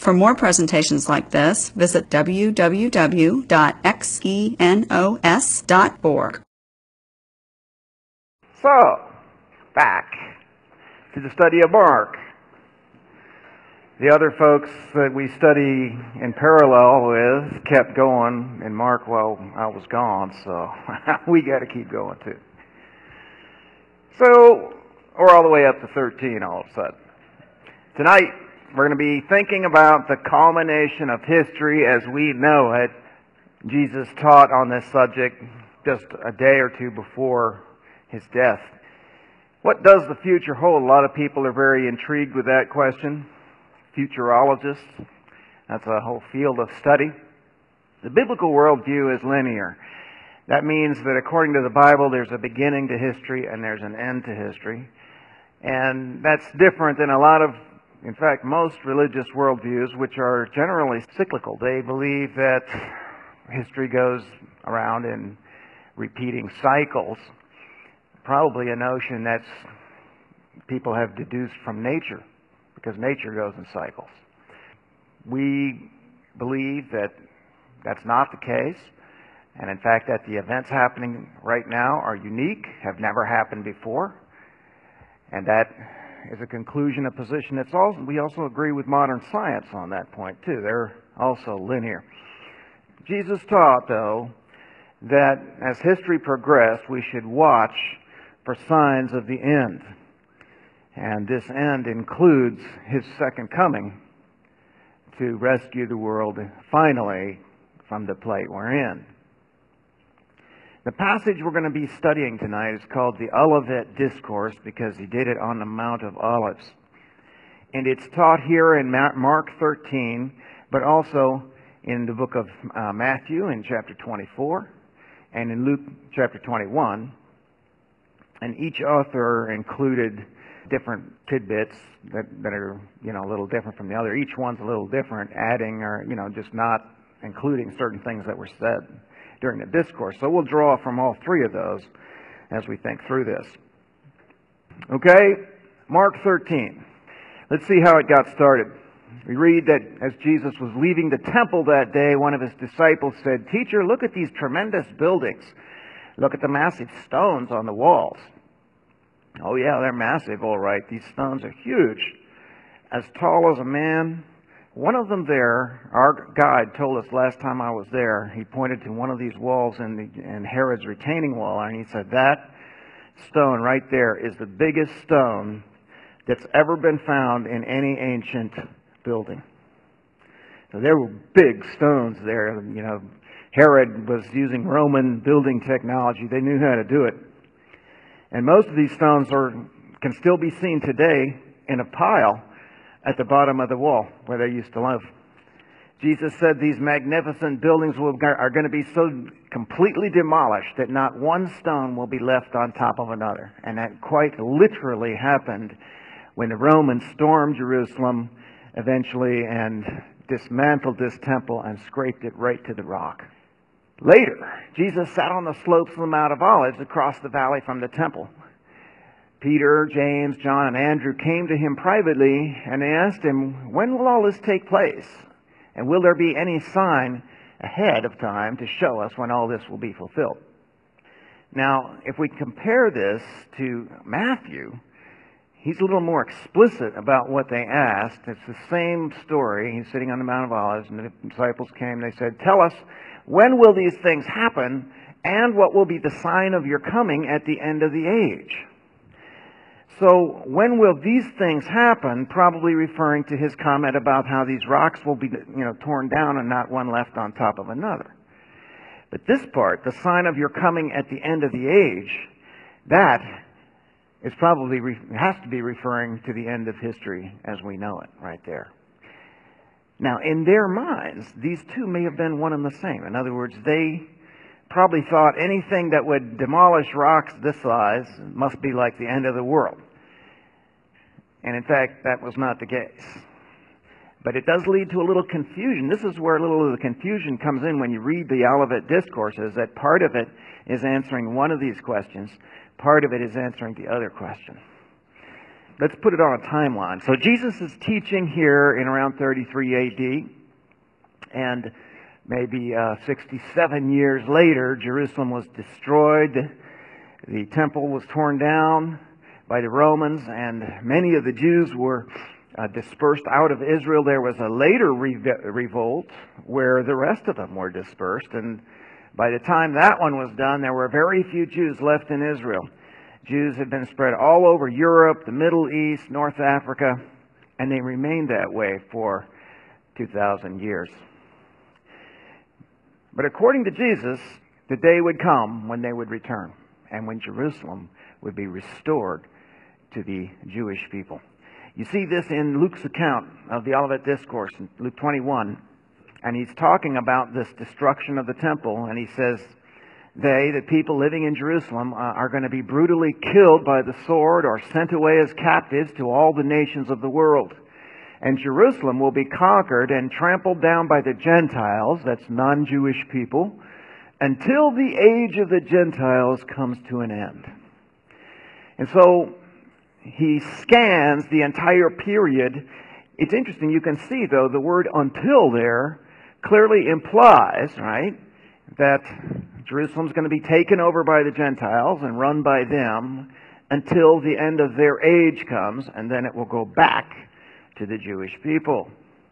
For more presentations like this, visit www.xenos.org. So, back to the study of Mark. The other folks that we study in parallel with kept going in Mark while I was gone, so we got to keep going too. So, we're all the way up to 13 all of a sudden. Tonight, we're going to be thinking about the culmination of history as we know it. Jesus taught on this subject just a day or two before his death. What does the future hold? A lot of people are very intrigued with that question. Futurologists, that's a whole field of study. The biblical worldview is linear. That means that according to the Bible, there's a beginning to history and there's an end to history. And that's different than a lot of, in fact, most religious worldviews, which are generally cyclical. They believe that history goes around in repeating cycles. Probably a notion that people have deduced from nature, because nature goes in cycles. We believe that that's not the case, and in fact that the events happening right now are unique, have never happened before, and that is a conclusion, a position that's also, we also agree with modern science on that point too. They're also linear. Jesus taught, though, that as history progressed, we should watch for signs of the end. And this end includes his second coming to rescue the world finally from the plight we're in. The passage we're going to be studying tonight is called the Olivet Discourse because he did it on the Mount of Olives. And it's taught here in Mark 13, but also in the book of Matthew in chapter 24 and in Luke chapter 21. And each author included different tidbits that are, a little different from the other. Each one's a little different, adding or, just not including certain things that were said during the discourse. So we'll draw from all three of those as we think through this. Okay, Mark 13. Let's see how it got started. We read that as Jesus was leaving the temple that day, one of his disciples said, "Teacher, look at these tremendous buildings. Look at the massive stones on the walls." Oh yeah, they're massive, all right. These stones are huge, as tall as a man. One of them there, our guide told us last time I was there, he pointed to one of these walls in Herod's retaining wall, and he said, that stone right there is the biggest stone that's ever been found in any ancient building. So there were big stones there. Herod was using Roman building technology. They knew how to do it. And most of these stones can still be seen today in a pile at the bottom of the wall where they used to live. Jesus said these magnificent buildings are going to be so completely demolished that not one stone will be left on top of another. And that quite literally happened when the Romans stormed Jerusalem eventually and dismantled this temple and scraped it right to the rock. Later, Jesus sat on the slopes of the Mount of Olives across the valley from the temple. Peter, James, John, and Andrew came to him privately, and they asked him, "When will all this take place? And will there be any sign ahead of time to show us when all this will be fulfilled?" Now, if we compare this to Matthew, he's a little more explicit about what they asked. It's the same story. He's sitting on the Mount of Olives, and the disciples came. They said, "Tell us, when will these things happen, and what will be the sign of your coming at the end of the age?" So, when will these things happen? Probably referring to his comment about how these rocks will be, torn down and not one left on top of another. But this part, the sign of your coming at the end of the age, that is probably has to be referring to the end of history as we know it, right there. Now, in their minds, these two may have been one and the same. In other words, they probably thought anything that would demolish rocks this size must be like the end of the world. And in fact, that was not the case. But it does lead to a little confusion. This is where a little of the confusion comes in when you read the Olivet Discourses, that part of it is answering one of these questions, part of it is answering the other question. let's put it on a timeline. So Jesus is teaching here in around 33 AD, and maybe 67 years later, Jerusalem was destroyed. The temple was torn down by the Romans, and many of the Jews were dispersed out of Israel. There was a later revolt where the rest of them were dispersed, and by the time that one was done, there were very few Jews left in Israel. Jews had been spread all over Europe, the Middle East, North Africa, and they remained that way for 2,000 years. But according to Jesus, the day would come when they would return, and when Jerusalem would be restored to the Jewish people. You see this in Luke's account of the Olivet Discourse in Luke 21, and he's talking about this destruction of the temple, and he says, the people living in Jerusalem, are going to be brutally killed by the sword or sent away as captives to all the nations of the world. And Jerusalem will be conquered and trampled down by the Gentiles, that's non-Jewish people, until the age of the Gentiles comes to an end. And so he scans the entire period. It's interesting, you can see, though, the word until there clearly implies, right, that Jerusalem's going to be taken over by the Gentiles and run by them until the end of their age comes, and then it will go back to the Jewish people.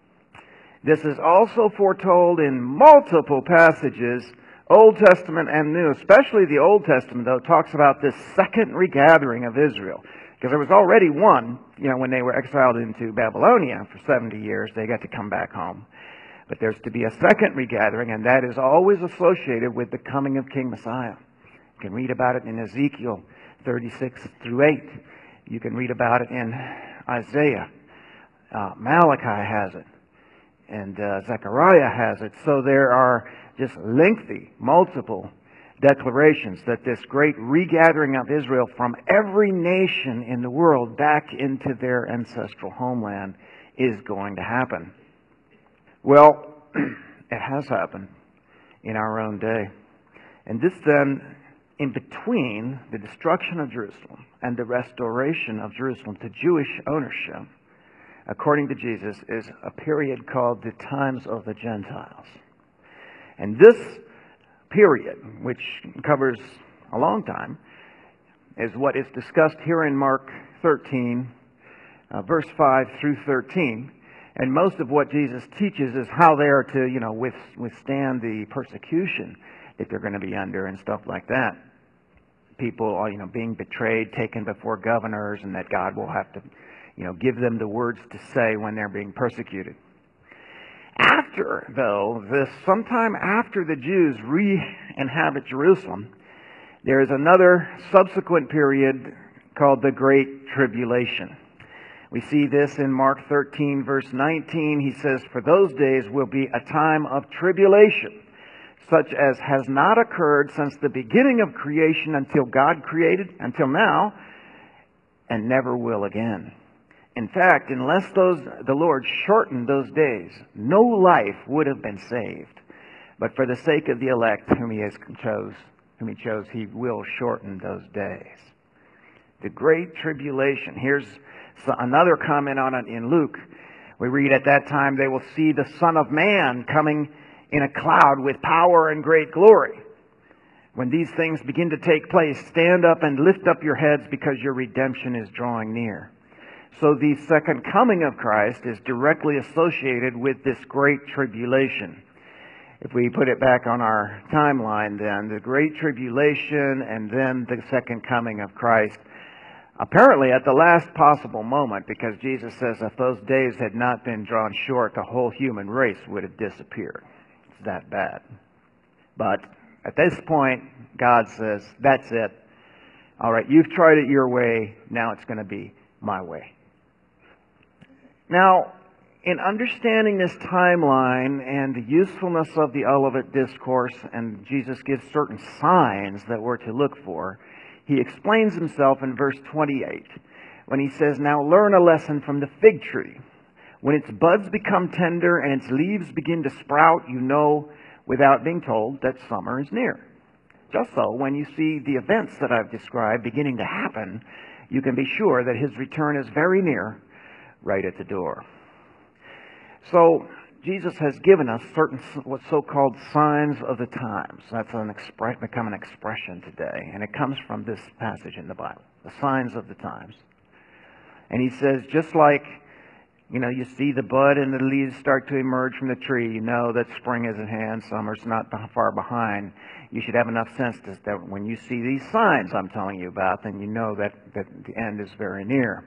This is also foretold in multiple passages, Old Testament and New. Especially the Old Testament, though, talks about this second regathering of Israel. Because there was already one, when they were exiled into Babylonia for 70 years, they got to come back home. But there's to be a second regathering, and that is always associated with the coming of King Messiah. You can read about it in Ezekiel 36 through 8. You can read about it in Isaiah. Malachi has it, and Zechariah has it. So there are just lengthy, multiple declarations that this great regathering of Israel from every nation in the world back into their ancestral homeland is going to happen. Well, it has happened in our own day. And this then, in between the destruction of Jerusalem and the restoration of Jerusalem to Jewish ownership, according to Jesus, is a period called the times of the Gentiles. And this period, which covers a long time, is what is discussed here in Mark 13, verse 5 through 13. And most of what Jesus teaches is how they are to, withstand the persecution that they're going to be under and stuff like that. People are, being betrayed, taken before governors, and that God will have to give them the words to say when they're being persecuted. Sometime after the Jews re-inhabit Jerusalem, there is another subsequent period called the Great Tribulation. We see this in Mark 13, verse 19. He says, "For those days will be a time of tribulation, such as has not occurred since the beginning of creation until God created, until now, and never will again. In fact, unless the Lord shortened those days, no life would have been saved. But for the sake of the elect whom He chose, He will shorten those days." The Great Tribulation. Here's another comment on it in Luke. We read, "At that time they will see the Son of Man coming in a cloud with power and great glory. When these things begin to take place, stand up and lift up your heads, because your redemption is drawing near." So the second coming of Christ is directly associated with this Great Tribulation. If we put it back on our timeline, then the Great Tribulation and then the second coming of Christ, apparently at the last possible moment, because Jesus says if those days had not been drawn short, the whole human race would have disappeared. It's that bad. But at this point, God says, that's it. All right, you've tried it your way, now it's going to be my way. Now, in understanding this timeline and the usefulness of the Olivet Discourse, and Jesus gives certain signs that we're to look for, He explains Himself in verse 28 when He says, "Now learn a lesson from the fig tree. When its buds become tender and its leaves begin to sprout, you know without being told that summer is near." Just so, when you see the events that I've described beginning to happen, you can be sure that his return is very near, right at the door. So Jesus has given us certain what's so-called signs of the times. That's become an expression today, and it comes from this passage in the Bible, the signs of the times. And he says, just like, you see the bud and the leaves start to emerge from the tree, you know that spring is at hand, summer's not far behind. You should have enough sense that when you see these signs I'm telling you about, then you know that the end is very near.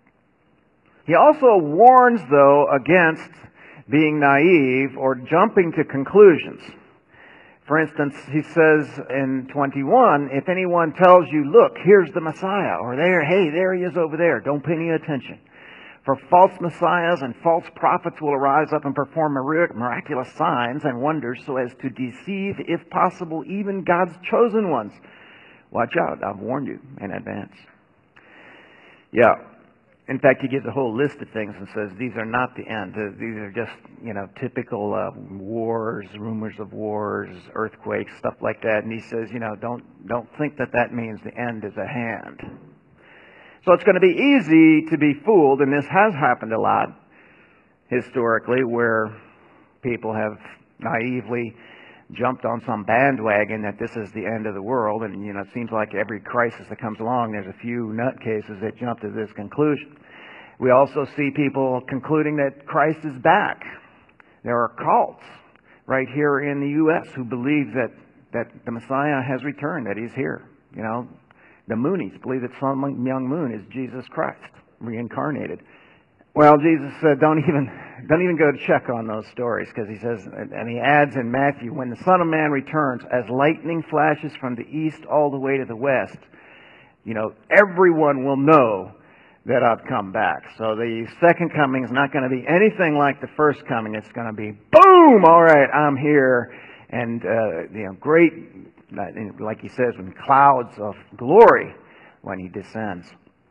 He also warns, though, against being naive or jumping to conclusions. For instance, he says in 21, if anyone tells you, look, here's the Messiah, or there he is over there, don't pay any attention. For false messiahs and false prophets will arise up and perform miraculous signs and wonders so as to deceive, if possible, even God's chosen ones. Watch out, I've warned you in advance. Yeah. In fact, he gives a whole list of things and says these are not the end. These are just, typical wars, rumors of wars, earthquakes, stuff like that. And he says, don't think that means the end is at hand. So it's going to be easy to be fooled, and this has happened a lot historically, where people have naively jumped on some bandwagon that this is the end of the world, and it seems like every crisis that comes along, there's a few nutcases that jump to this conclusion. We also see people concluding that Christ is back. There are cults right here in the U.S. who believe that the Messiah has returned, that he's here. The Moonies believe that some young moon is Jesus Christ, reincarnated. Well, Jesus said, don't even go to check on those stories, because he says, and he adds in Matthew, when the Son of Man returns, as lightning flashes from the east all the way to the west, everyone will know that I've come back. So the second coming is not going to be anything like the first coming. It's going to be, boom, all right, I'm here, and great, like he says, in clouds of glory when he descends.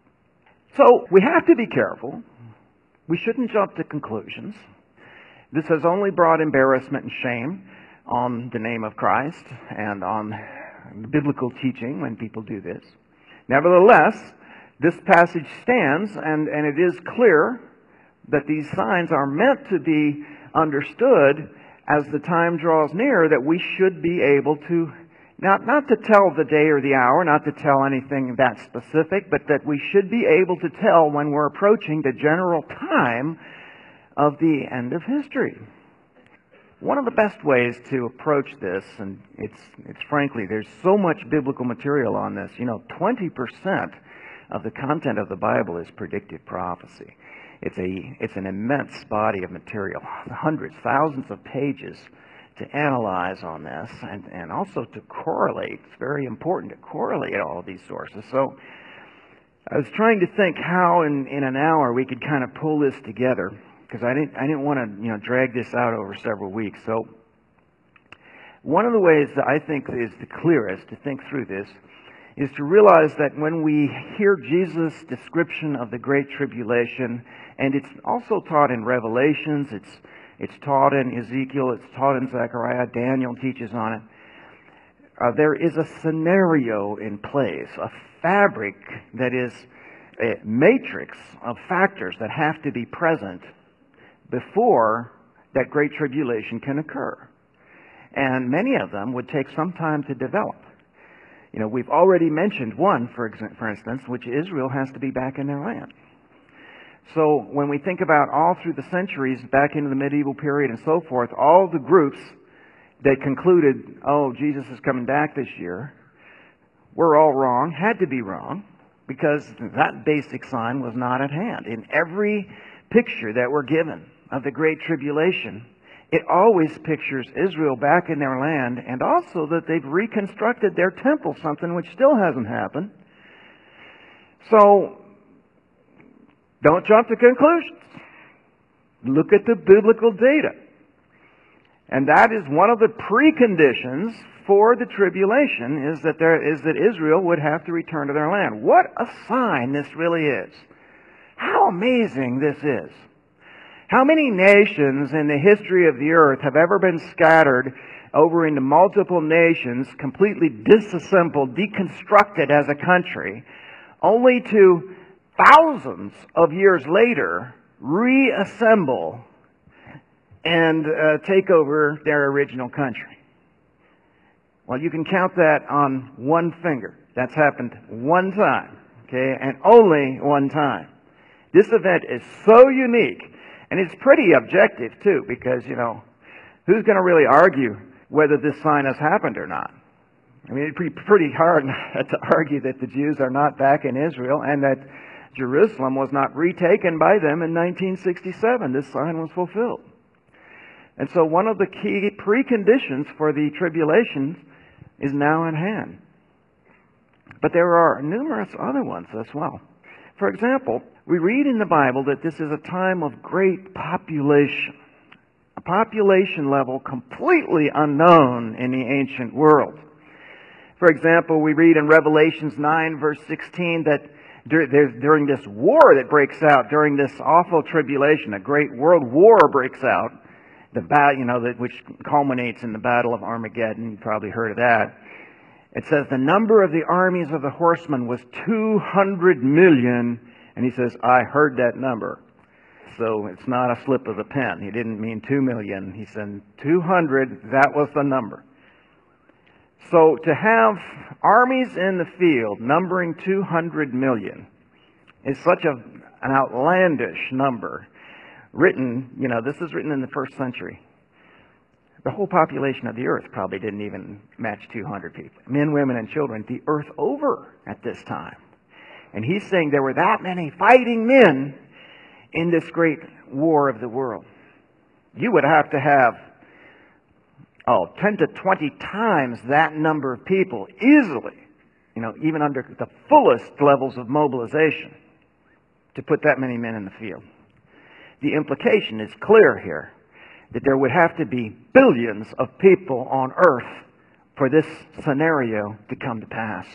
So we have to be careful. We shouldn't jump to conclusions. This has only brought embarrassment and shame on the name of Christ and on biblical teaching when people do this. Nevertheless, this passage stands, and it is clear that these signs are meant to be understood as the time draws near, that we should be able to, not to tell the day or the hour, not to tell anything that specific, but that we should be able to tell when we're approaching the general time of the end of history. One of the best ways to approach this, and it's frankly, there's so much biblical material on this. 20% of the content of the Bible is predictive prophecy. It's an immense body of material, hundreds, thousands of pages to analyze on this, and also to correlate. It's very important to correlate all of these sources. So I was trying to think how in an hour we could kind of pull this together, because I didn't want to drag this out over several weeks. So one of the ways that I think is the clearest to think through this is to realize that when we hear Jesus' description of the Great Tribulation, and it's also taught in Revelations, it's taught in Ezekiel, it's taught in Zechariah, Daniel teaches on it, there is a scenario in place, a fabric that is a matrix of factors that have to be present before that Great Tribulation can occur. And many of them would take some time to develop. We've already mentioned one, for instance, which Israel has to be back in their land. So when we think about all through the centuries, back into the medieval period and so forth, all the groups that concluded, oh, Jesus is coming back this year, were all wrong, had to be wrong, because that basic sign was not at hand. In every picture that we're given of the Great Tribulation, it always pictures Israel back in their land, and also that they've reconstructed their temple, something which still hasn't happened. So, don't jump to conclusions. Look at the biblical data. And that is one of the preconditions for the tribulation, is that Israel would have to return to their land. What a sign this really is. How amazing this is. How many nations in the history of the earth have ever been scattered over into multiple nations, completely disassembled, deconstructed as a country, only to thousands of years later reassemble and take over their original country. Well, you can count that on one finger. That's happened one time, okay, and only one time. This event is so unique, and it's pretty objective too, because, who's going to really argue whether this sign has happened or not? I mean, it'd be pretty hard to argue that the Jews are not back in Israel and that Jerusalem was not retaken by them in 1967. This sign was fulfilled. And so one of the key preconditions for the tribulations is now at hand. But there are numerous other ones as well. For example, we read in the Bible that this is a time of great population. A population level completely unknown in the ancient world. For example, we read in Revelations 9 verse 16 that during this war that breaks out, during this awful tribulation, a great world war breaks out, which culminates in the Battle of Armageddon. You've probably heard of that. It says the number of the armies of the horsemen was 200 million, and he says, I heard that number. So it's not a slip of the pen. He didn't mean 2 million. He said 200, that was the number. So to have armies in the field numbering 200 million is such an outlandish number. This is written in the 1st century. The whole population of the earth probably didn't even match 200 people. Men, women, and children, the earth over at this time. And he's saying there were that many fighting men in this great war of the world. You would have to have 10 to 20 times that number of people easily, even under the fullest levels of mobilization, to put that many men in the field. The implication is clear here, that there would have to be billions of people on earth for this scenario to come to pass.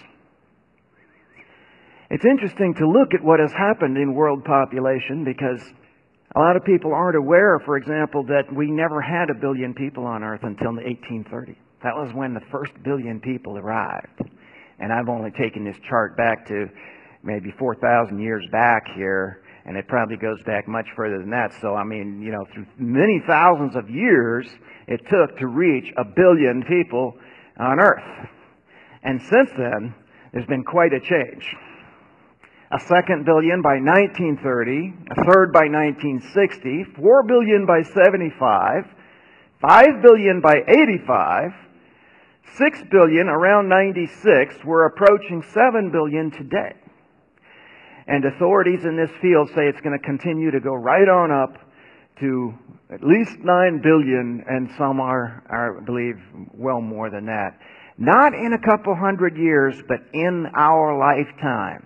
It's interesting to look at what has happened in world population, because a lot of people aren't aware, for example, that we never had 1 billion people on earth until 1830. That was when the first 1 billion people arrived. And I've only taken this chart back to maybe 4,000 years back here, and it probably goes back much further than that. So, through many thousands of years, it took to reach 1 billion people on earth. And since then, there's been quite a change. A second billion by 1930, a third by 1960, 4 billion by 75, 5 billion by 85, 6 billion around 96. We're approaching 7 billion today. And authorities in this field say it's going to continue to go right on up to at least 9 billion, and some are, I believe, well more than that. Not in a couple hundred years, but in our lifetimes.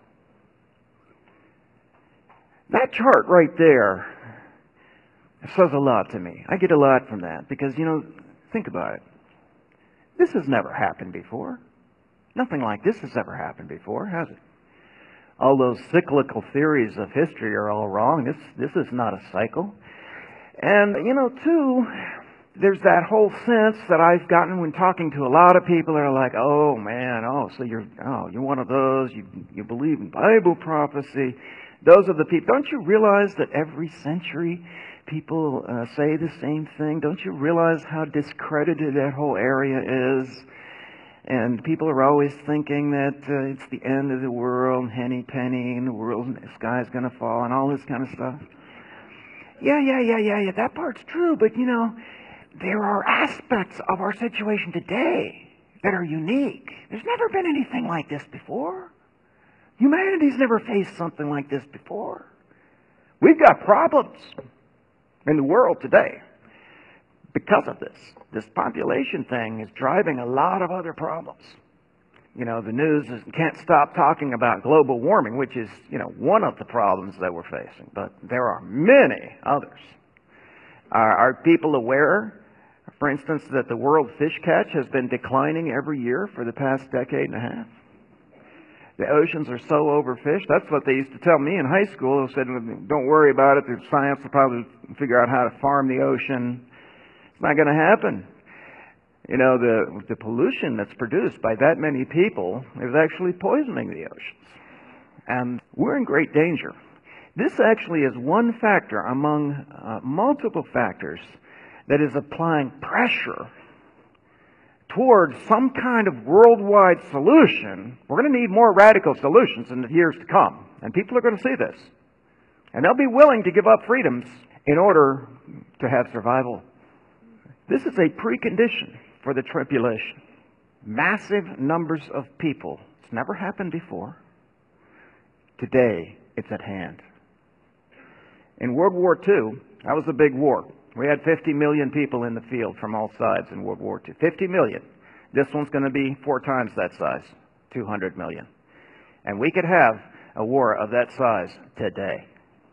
That chart right there says a lot to me. I get a lot from that because, think about it. This has never happened before. Nothing like this has ever happened before, has it? All those cyclical theories of history are all wrong. This is not a cycle. And, too, there's that whole sense that I've gotten when talking to a lot of people that are like, oh, man, so you're one of those, you believe in Bible prophecy. Those are the people. Don't you realize that every century people say the same thing? Don't you realize how discredited that whole area is? And people are always thinking that it's the end of the world, henny penny, and the sky's going to fall, and all this kind of stuff. Yeah, that part's true, but there are aspects of our situation today that are unique. There's never been anything like this before. Humanity's never faced something like this before. We've got problems in the world today because of this. This population thing is driving a lot of other problems. The news can't stop talking about global warming, which is, one of the problems that we're facing. But there are many others. Are people aware, for instance, that the world fish catch has been declining every year for the past decade and a half? The oceans are so overfished. That's what they used to tell me in high school. They said, don't worry about it. The science will probably figure out how to farm the ocean. It's not going to happen. The pollution that's produced by that many people is actually poisoning the oceans. and we're in great danger. This actually is one factor among multiple factors that is applying pressure towards some kind of worldwide solution. We're going to need more radical solutions in the years to come, and people are going to see this. And they'll be willing to give up freedoms in order to have survival. This is a precondition for the tribulation. Massive numbers of people. It's never happened before. Today, it's at hand. In World War II, that was a big war. We had 50 million people in the field from all sides in World War II. 50 million. This one's going to be 4 times that size, 200 million. And we could have a war of that size today.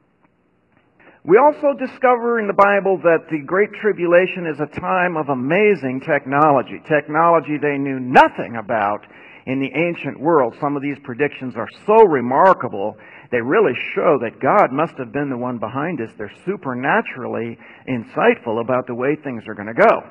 We also discover in the Bible that the Great Tribulation is a time of amazing technology. Technology they knew nothing about in the ancient world. Some of these predictions are so remarkable, they really show that God must have been the one behind this. They're supernaturally insightful about the way things are going to go.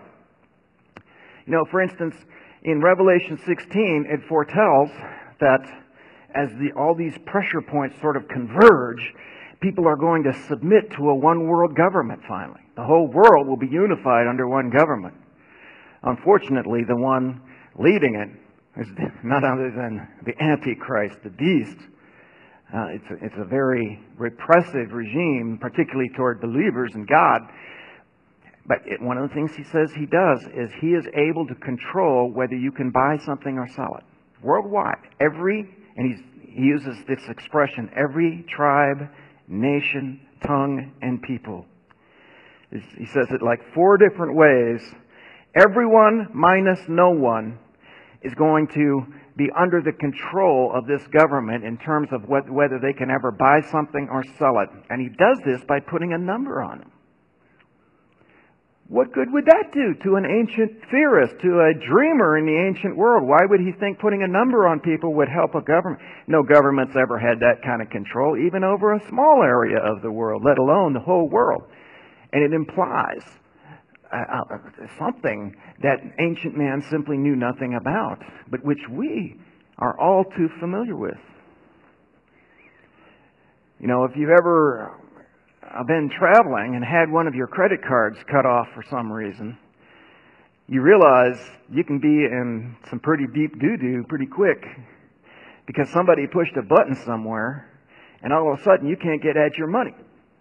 You know, for instance, in Revelation 16, it foretells that as all these pressure points sort of converge, people are going to submit to a one-world government finally. The whole world will be unified under one government. Unfortunately, the one leading it is none other than the Antichrist, the beast. It's a very repressive regime, particularly toward believers in God. But one of the things he says he does is he is able to control whether you can buy something or sell it. Worldwide. He uses this expression, every tribe, nation, tongue, and people. He says it like 4 different ways. Everyone minus no one is going to be under the control of this government in terms of whether they can ever buy something or sell it. And he does this by putting a number on them. What good would that do to an ancient theorist, to a dreamer in the ancient world? Why would he think putting a number on people would help a government? No government's ever had that kind of control, even over a small area of the world, let alone the whole world. And it implies something that ancient man simply knew nothing about, but which we are all too familiar with. You know, if you've ever been traveling and had one of your credit cards cut off for some reason, you realize you can be in some pretty deep doo-doo pretty quick because somebody pushed a button somewhere and all of a sudden you can't get at your money.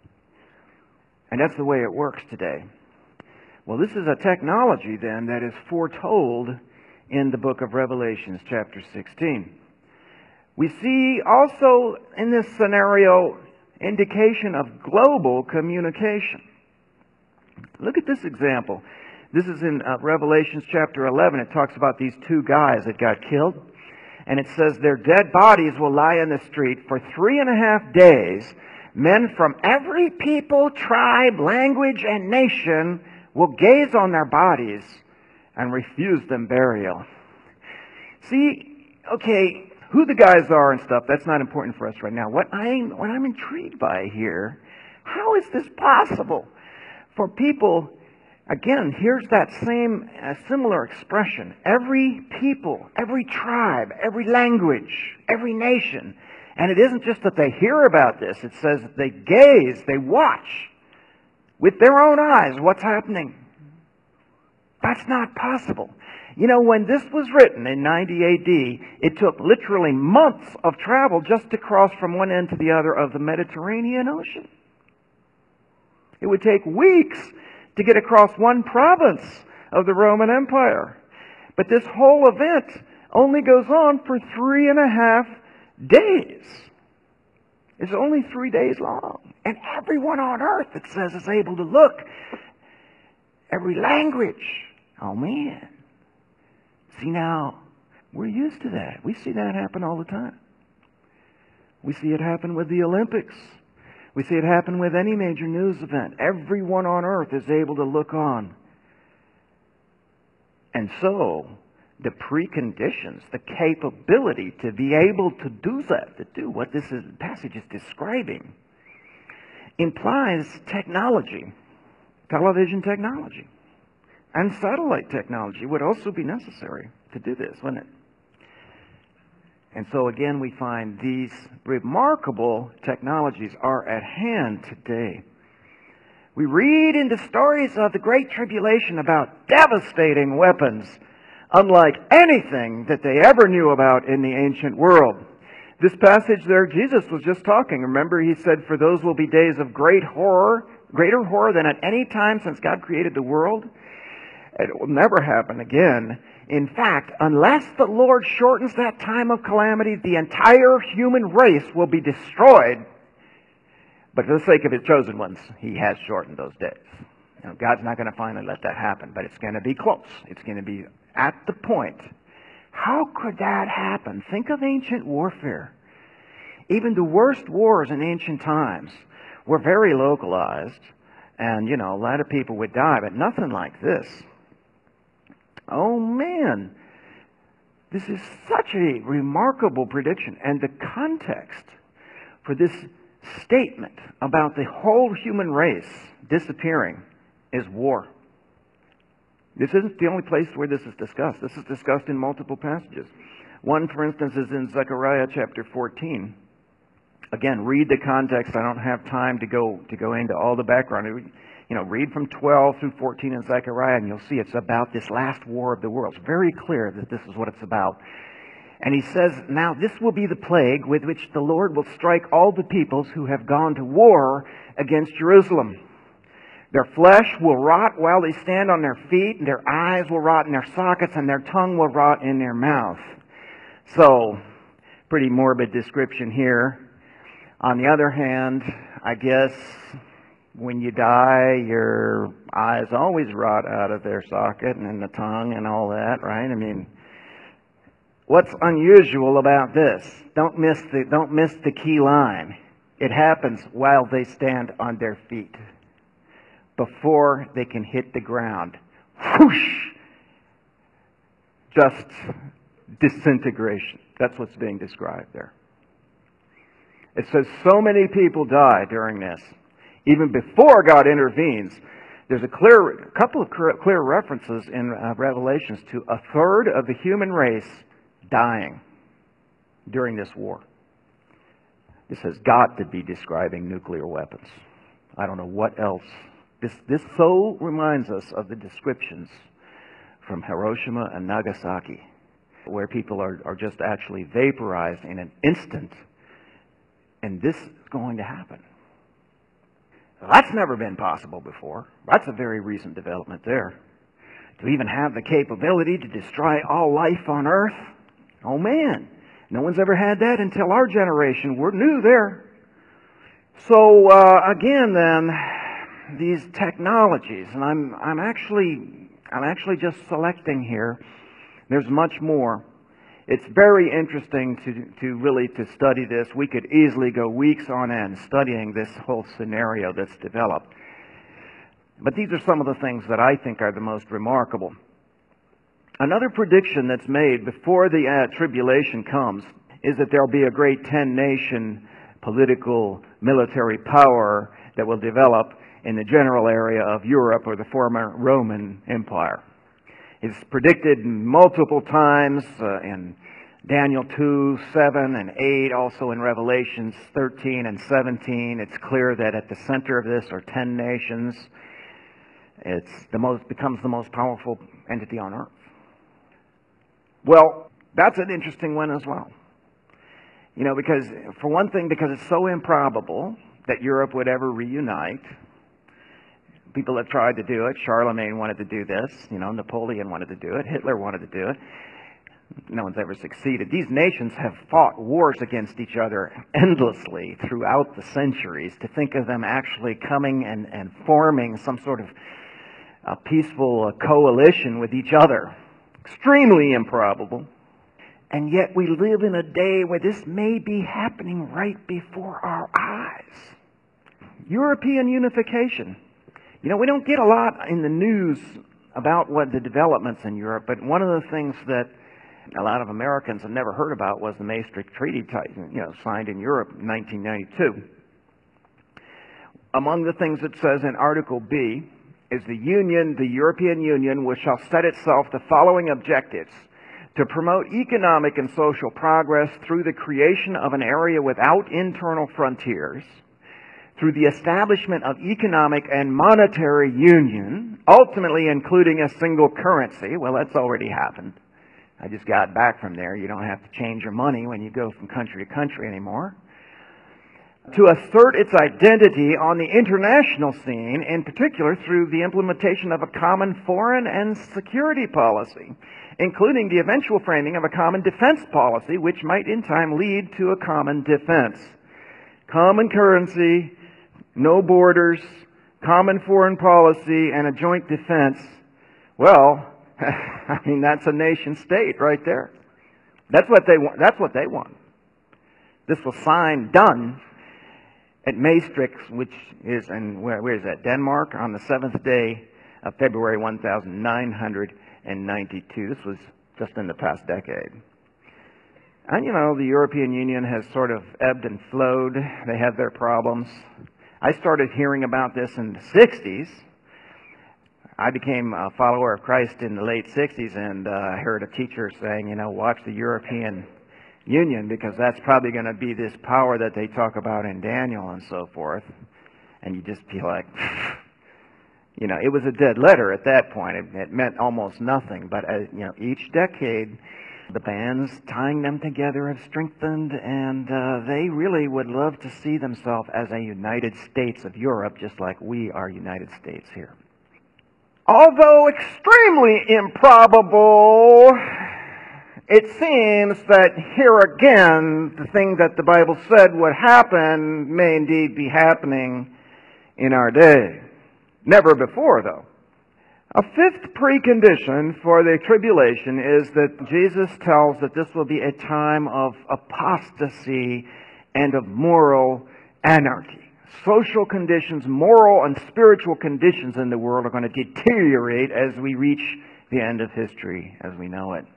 And that's the way it works today. Well, this is a technology then that is foretold in the book of Revelation, chapter 16. We see also in this scenario indication of global communication. Look at this example. This is in Revelation chapter 11. It talks about these 2 guys that got killed. And it says their dead bodies will lie in the street for 3.5 days. Men from every people, tribe, language, and nation will gaze on their bodies and refuse them burial. See, okay, who the guys are and stuff, that's not important for us right now. What I'm intrigued by here, how is this possible for people? Again, here's that same similar expression. Every people, every tribe, every language, every nation. And it isn't just that they hear about this. It says that they gaze, they watch with their own eyes what's happening. That's not possible. You know, when this was written in 90 AD, it took literally months of travel just to cross from one end to the other of the Mediterranean Ocean. It would take weeks to get across one province of the Roman Empire. But this whole event only goes on for 3.5 days. It's only 3 days long. And everyone on earth, it says, is able to look. Every language. Oh, man. See, now, we're used to that. We see that happen all the time. We see it happen with the Olympics. We see it happen with any major news event. Everyone on earth is able to look on. And so, the preconditions, the capability to be able to do that, to do what this passage is describing, implies technology, television technology. And satellite technology would also be necessary to do this, wouldn't it? And so again, we find these remarkable technologies are at hand today. We read into stories of the Great Tribulation about devastating weapons, unlike anything that they ever knew about in the ancient world. This passage there, Jesus was just talking. Remember, he said, "For those will be days of great horror, greater horror than at any time since God created the world." It will never happen again. In fact, unless the Lord shortens that time of calamity, the entire human race will be destroyed. But for the sake of His chosen ones, He has shortened those days. Now, God's not going to finally let that happen, but it's going to be close. It's going to be at the point. How could that happen? Think of ancient warfare. Even the worst wars in ancient times were very localized, and, a lot of people would die, but nothing like this. Oh, man. This is such a remarkable prediction. And the context for this statement about the whole human race disappearing is war. This isn't the only place where this is discussed. This is discussed in multiple passages. One, for instance, is in Zechariah chapter 14. Again, read the context. I don't have time to go into all the background. Read from 12 through 14 in Zechariah, and you'll see it's about this last war of the world. It's very clear that this is what it's about. And he says, "Now this will be the plague with which the Lord will strike all the peoples who have gone to war against Jerusalem. Their flesh will rot while they stand on their feet, and their eyes will rot in their sockets, and their tongue will rot in their mouth." So, pretty morbid description here. On the other hand, I guess when you die, your eyes always rot out of their socket, and in the tongue and all that, right? I mean, what's unusual about this? Don't miss the key line. It happens while they stand on their feet, before they can hit the ground. Whoosh! Just disintegration. That's what's being described there. It says so many people die during this. Even before God intervenes, there's a couple of clear references in Revelations to a third of the human race dying during this war. This has got to be describing nuclear weapons. I don't know what else. This so reminds us of the descriptions from Hiroshima and Nagasaki, where people are just actually vaporized in an instant. And this is going to happen. That's never been possible before. That's a very recent development there. To even have the capability to destroy all life on Earth, oh man, no one's ever had that until our generation. We're new there. So again, then, these technologies, and I'm actually just selecting here. There's much more. It's very interesting to study this. We could easily go weeks on end studying this whole scenario that's developed. But these are some of the things that I think are the most remarkable. Another prediction that's made before the tribulation comes is that there'll be a great 10-nation political military power that will develop in the general area of Europe, or the former Roman Empire. It's predicted multiple times in Daniel 2, 7, and 8, also in Revelations 13 and 17. It's clear that at the center of this are 10 nations. Becomes the most powerful entity on earth. Well, that's an interesting one as well. Because for one thing, because it's so improbable that Europe would ever reunite. People have tried to do it. Charlemagne wanted to do this. Napoleon wanted to do it. Hitler wanted to do it. No one's ever succeeded. These nations have fought wars against each other endlessly throughout the centuries. To think of them actually coming and forming some sort of a peaceful coalition with each other, extremely improbable. And yet we live in a day where this may be happening right before our eyes. European unification. We don't get a lot in the news about what the developments in Europe, but one of the things that a lot of Americans have never heard about was the Maastricht Treaty, signed in Europe in 1992. Among the things it says in Article B is the European Union, which shall set itself the following objectives: to promote economic and social progress through the creation of an area without internal frontiers, through the establishment of economic and monetary union, ultimately including a single currency. Well, that's already happened. I just got back from there. You don't have to change your money when you go from country to country anymore. To assert its identity on the international scene, in particular through the implementation of a common foreign and security policy, including the eventual framing of a common defense policy, which might in time lead to a common defense. Common currency, no borders, common foreign policy, and a joint defense. Well, I mean, that's a nation state right there. That's what they want. That's what they want. This was signed, done at Maastricht, which is in, where is that? Denmark, on the 7th day of February 1992. This was just in the past decade. And you know, the European Union has sort of ebbed and flowed. They have their problems. I started hearing about this in the 60s. I became a follower of Christ in the late 60s, and I heard a teacher saying, you know, watch the European Union, because that's probably going to be this power that they talk about in Daniel and so forth. And you just feel like, you know, it was a dead letter at that point. It meant almost nothing. But, you know, each decade, the bands tying them together have strengthened, and they really would love to see themselves as a United States of Europe, just like we are United States here. Although extremely improbable, it seems that here again, the thing that the Bible said would happen may indeed be happening in our day. Never before, though. A fifth precondition for the tribulation is that Jesus tells that this will be a time of apostasy and of moral anarchy. Social conditions, moral and spiritual conditions in the world are going to deteriorate as we reach the end of history as we know it.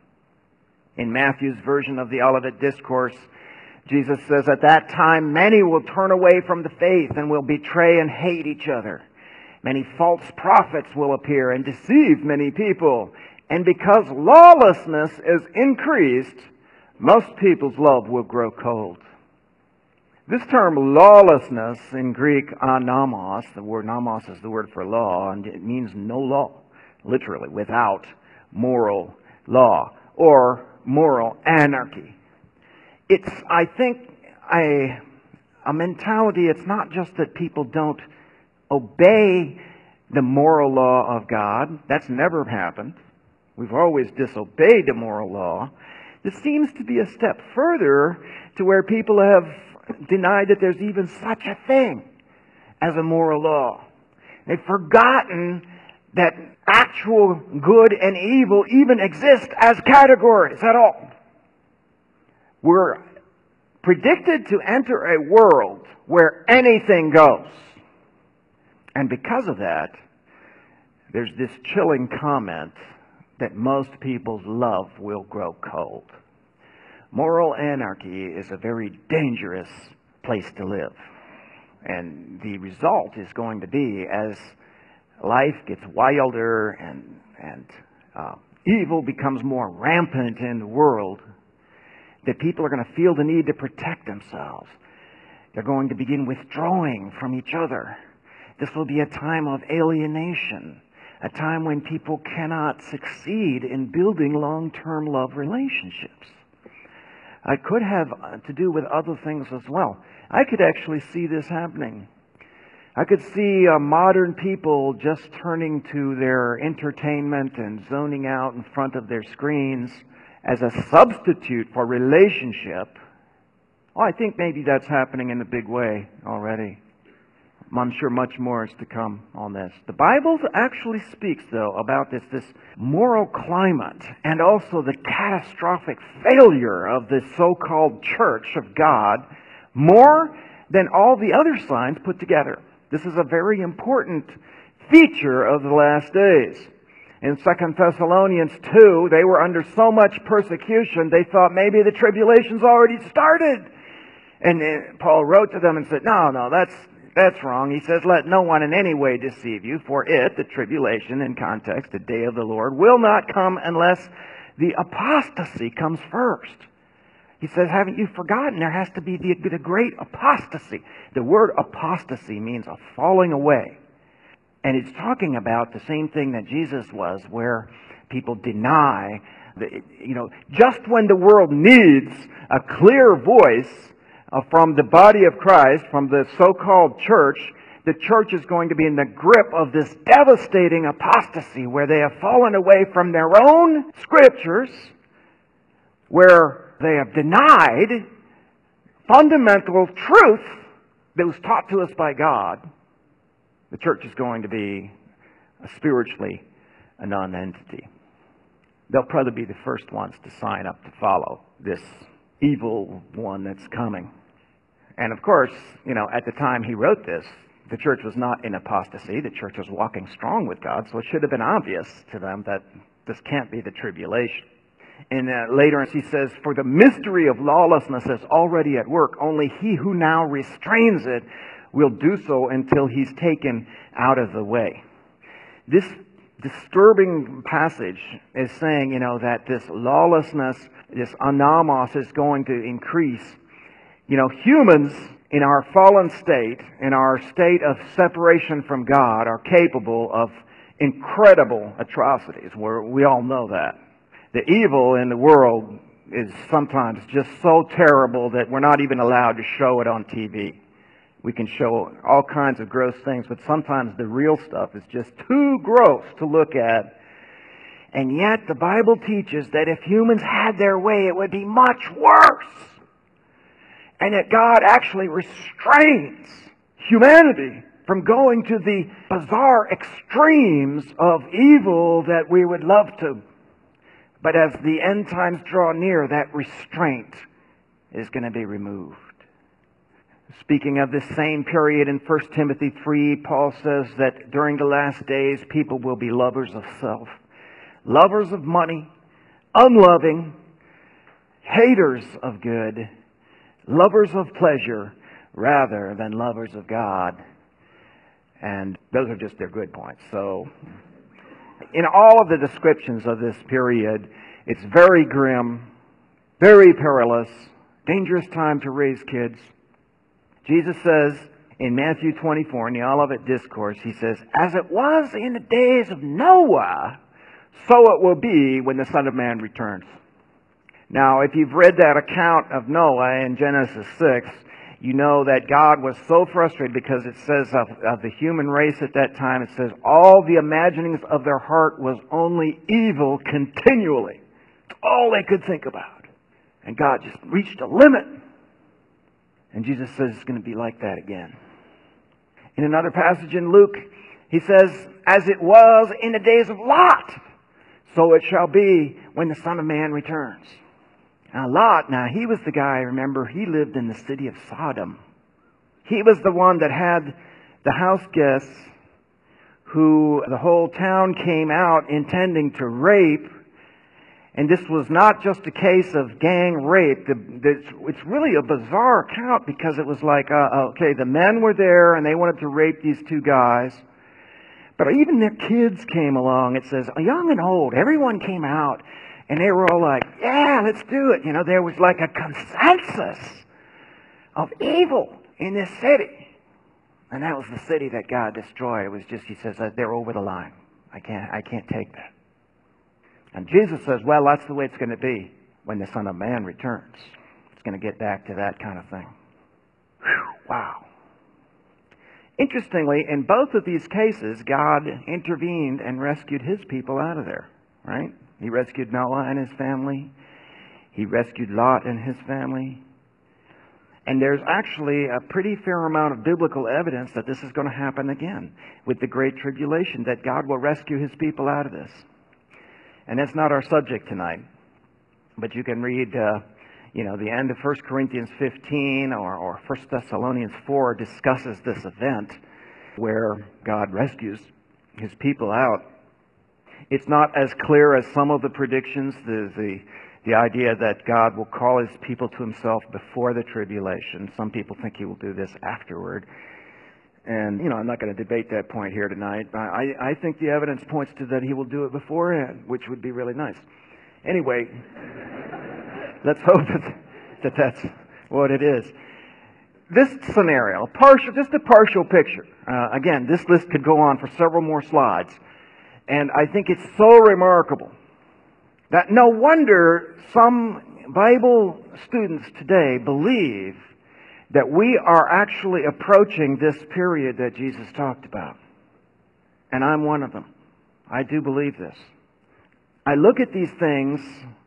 In Matthew's version of the Olivet Discourse, Jesus says, at that time many will turn away from the faith and will betray and hate each other. Many false prophets will appear and deceive many people. And because lawlessness is increased, most people's love will grow cold. This term lawlessness in Greek, anamos, the word nomos is the word for law, and it means no law, literally, without moral law, or moral anarchy. It's, I think, a mentality. It's not just that people don't obey the moral law of God. That's never happened. We've always disobeyed the moral law. This seems to be a step further to where people have denied that there's even such a thing as a moral law. They've forgotten that actual good and evil even exist as categories at all. We're predicted to enter a world where anything goes. And because of that, there's this chilling comment that most people's love will grow cold. Moral anarchy is a very dangerous place to live. And the result is going to be, as life gets wilder and evil becomes more rampant in the world, that people are going to feel the need to protect themselves. They're going to begin withdrawing from each other. This will be a time of alienation, a time when people cannot succeed in building long-term love relationships. It could have to do with other things as well. I could actually see this happening. I could see modern people just turning to their entertainment and zoning out in front of their screens as a substitute for relationship. Oh, I think maybe that's happening in a big way already. I'm sure much more is to come on this. The Bible actually speaks, though, about this moral climate and also the catastrophic failure of this so-called church of God more than all the other signs put together. This is a very important feature of the last days. In 2 Thessalonians 2, they were under so much persecution, they thought maybe the tribulation's already started. And Paul wrote to them and said, no, that's wrong. He says, let no one in any way deceive you, for it, the tribulation in context, the day of the Lord, will not come unless the apostasy comes first. He says, haven't you forgotten? There has to be the great apostasy. The word apostasy means a falling away. And it's talking about the same thing that Jesus was, where people deny, just when the world needs a clear voice from the body of Christ, from the so-called church, the church is going to be in the grip of this devastating apostasy where they have fallen away from their own scriptures, where they have denied fundamental truth that was taught to us by God. The church is going to be spiritually a non-entity. They'll probably be the first ones to sign up to follow this evil one that's coming. And of course, at the time he wrote this, the church was not in apostasy. The church was walking strong with God, so it should have been obvious to them that this can't be the tribulation. And later he says, for the mystery of lawlessness is already at work. Only he who now restrains it will do so until he's taken out of the way. This disturbing passage is saying, that this lawlessness, this anamos, is going to increase. Humans in our fallen state, in our state of separation from God, are capable of incredible atrocities. We all know that. The evil in the world is sometimes just so terrible that we're not even allowed to show it on TV. We can show all kinds of gross things, but sometimes the real stuff is just too gross to look at. And yet the Bible teaches that if humans had their way, it would be much worse. And that God actually restrains humanity from going to the bizarre extremes of evil that we would love to. But as the end times draw near, that restraint is going to be removed. Speaking of this same period in 1 Timothy 3, Paul says that during the last days, people will be lovers of self, lovers of money, unloving, haters of good, lovers of pleasure rather than lovers of God. And those are just their good points. So, in all of the descriptions of this period, it's very grim, very perilous, dangerous time to raise kids. Jesus says in Matthew 24, in the Olivet Discourse, he says, as it was in the days of Noah, so it will be when the Son of Man returns. Now, if you've read that account of Noah in Genesis 6, you know that God was so frustrated because it says of the human race at that time, it says, all the imaginings of their heart was only evil continually. It's all they could think about. And God just reached a limit. And Jesus says it's going to be like that again. In another passage in Luke, he says, as it was in the days of Lot, so it shall be when the Son of Man returns. Now Lot, he was the guy, remember, he lived in the city of Sodom. He was the one that had the house guests who the whole town came out intending to rape. And this was not just a case of gang rape. It's really a bizarre account because it was like, the men were there and they wanted to rape these two guys. But even their kids came along. It says, young and old, everyone came out. And they were all like, yeah, let's do it. There was like a consensus of evil in this city. And that was the city that God destroyed. It was just, he says, they're over the line. I can't take that. And Jesus says, well, that's the way it's going to be when the Son of Man returns. It's going to get back to that kind of thing. Whew, wow. Interestingly, in both of these cases, God intervened and rescued his people out of there, right? He rescued Noah and his family. He rescued Lot and his family. And there's actually a pretty fair amount of biblical evidence that this is going to happen again with the Great Tribulation, that God will rescue his people out of this. And that's not our subject tonight. But you can read, the end of 1 Corinthians 15 or 1 Thessalonians 4 discusses this event where God rescues his people out. It's not as clear as some of the predictions, the idea that God will call his people to himself before the tribulation. Some people think he will do this afterward. And, I'm not going to debate that point here tonight. But I think the evidence points to that he will do it beforehand, which would be really nice. Anyway, let's hope that that's what it is. This scenario, just a partial picture. Again, this list could go on for several more slides. And I think it's so remarkable that no wonder some Bible students today believe that we are actually approaching this period that Jesus talked about. And I'm one of them. I do believe this. I look at these things.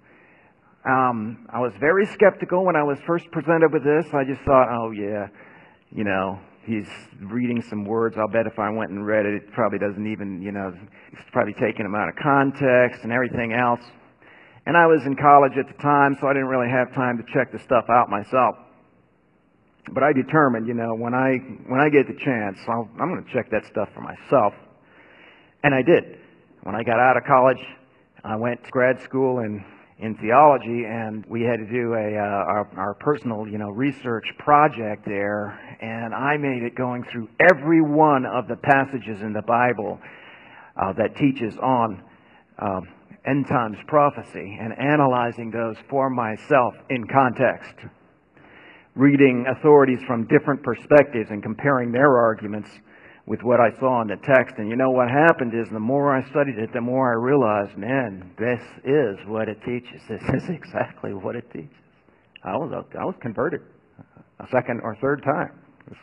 I was very skeptical when I was first presented with this. I just thought, oh yeah, he's reading some words. I'll bet if I went and read it, it probably doesn't even, he's probably taking them out of context and everything else. And I was in college at the time, so I didn't really have time to check the stuff out myself. But I determined, when I get the chance, I'm going to check that stuff for myself. And I did. When I got out of college, I went to grad school in theology, and we had to do our personal, research project there. And I made it going through every one of the passages in the Bible that teaches on end times prophecy and analyzing those for myself in context. Reading authorities from different perspectives and comparing their arguments with what I saw in the text. And what happened is the more I studied it, the more I realized, man, this is what it teaches. This is exactly what it teaches. I was converted a second or third time.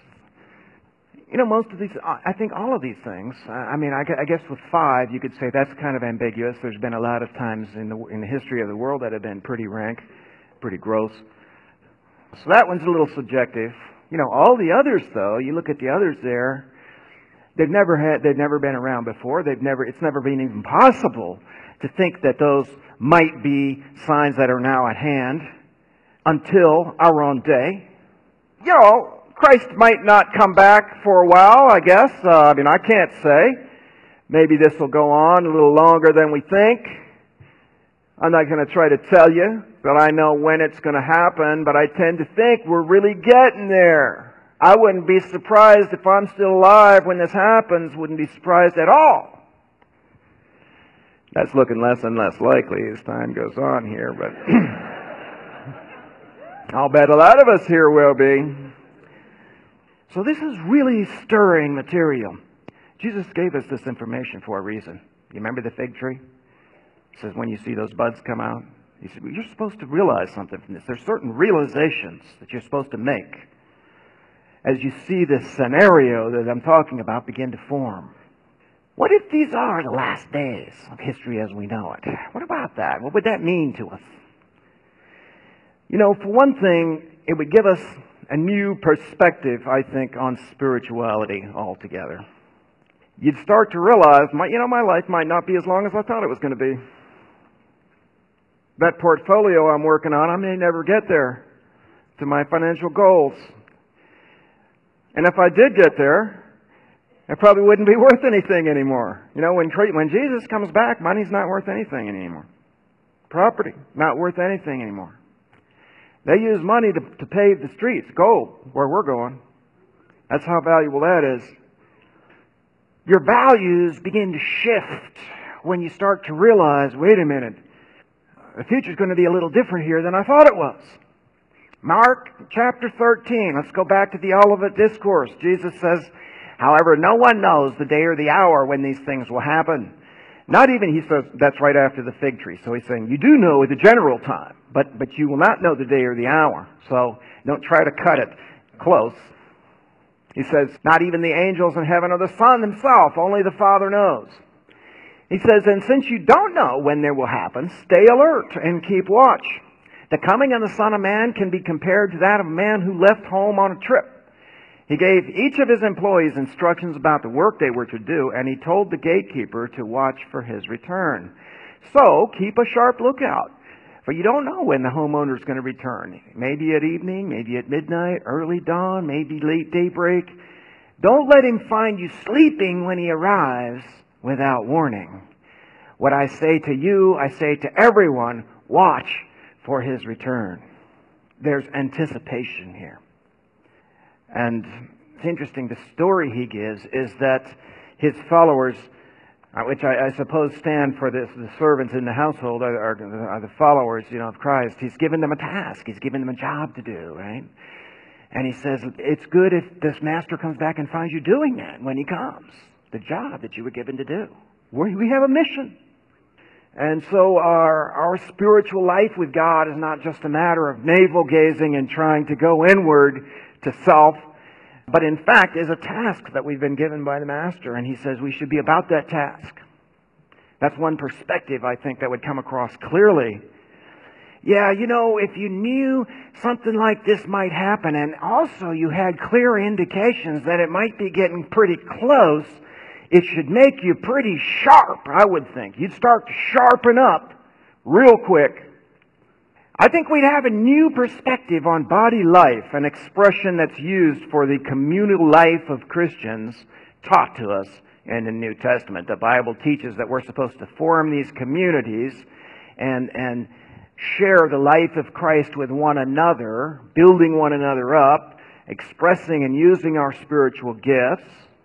Most of these, I think all of these things, I guess with 5, you could say that's kind of ambiguous. There's been a lot of times in the history of the world that have been pretty rank, pretty gross. So that one's a little subjective. All the others, though, you look at the others there, they've never been around before. It's never been even possible to think that those might be signs that are now at hand until our own day. Christ might not come back for a while, I guess. I can't say. Maybe this will go on a little longer than we think. I'm not going to try to tell you that I know when it's going to happen, but I tend to think we're really getting there. I wouldn't be surprised if I'm still alive when this happens. Wouldn't be surprised at all. That's looking less and less likely as time goes on here, but I'll bet a lot of us here will be. So this is really stirring material. Jesus gave us this information for a reason. You remember the fig tree? He says when you see those buds come out, he said, well, you're supposed to realize something from this. There's certain realizations that you're supposed to make as you see this scenario that I'm talking about begin to form. What if these are the last days of history as we know it? What about that? What would that mean to us? For one thing, it would give us a new perspective, I think, on spirituality altogether. You'd start to realize, my life might not be as long as I thought it was going to be. That portfolio I'm working on, I may never get there to my financial goals. And if I did get there, it probably wouldn't be worth anything anymore. When Jesus comes back, money's not worth anything anymore. Property, not worth anything anymore. They use money to pave the streets, gold, where we're going. That's how valuable that is. Your values begin to shift when you start to realize, wait a minute, the future's going to be a little different here than I thought it was. Mark chapter 13. Let's go back to the Olivet Discourse. Jesus says, however, no one knows the day or the hour when these things will happen. Not even, he says, that's right after the fig tree. So he's saying, you do know the general time, but you will not know the day or the hour. So don't try to cut it close. He says, not even the angels in heaven or the Son himself, only the Father knows. He says, and since you don't know when there will happen, stay alert and keep watch. The coming of the Son of Man can be compared to that of a man who left home on a trip. He gave each of his employees instructions about the work they were to do, and he told the gatekeeper to watch for his return. So, keep a sharp lookout, for you don't know when the homeowner is going to return. Maybe at evening, maybe at midnight, early dawn, maybe late daybreak. Don't let him find you sleeping when he arrives without warning. What I say to you, I say to everyone, watch for his return. There's anticipation here. And it's interesting, the story he gives is that his followers which I suppose stand for the servants in the household, are the followers, of Christ. He's given them a task. He's given them a job to do, right? And he says, it's good if this master comes back and finds you doing that when he comes. The job that you were given to do. We have a mission. And so our spiritual life with God is not just a matter of navel-gazing and trying to go inward to self, but in fact is a task that we've been given by the Master, and he says we should be about that task. That's one perspective, I think, that would come across clearly. Yeah, if you knew something like this might happen, and also you had clear indications that it might be getting pretty close, it should make you pretty sharp, I would think. You'd start to sharpen up real quick. I think we'd have a new perspective on body life, an expression that's used for the communal life of Christians taught to us in the New Testament. The Bible teaches that we're supposed to form these communities and share the life of Christ with one another, building one another up, expressing and using our spiritual gifts.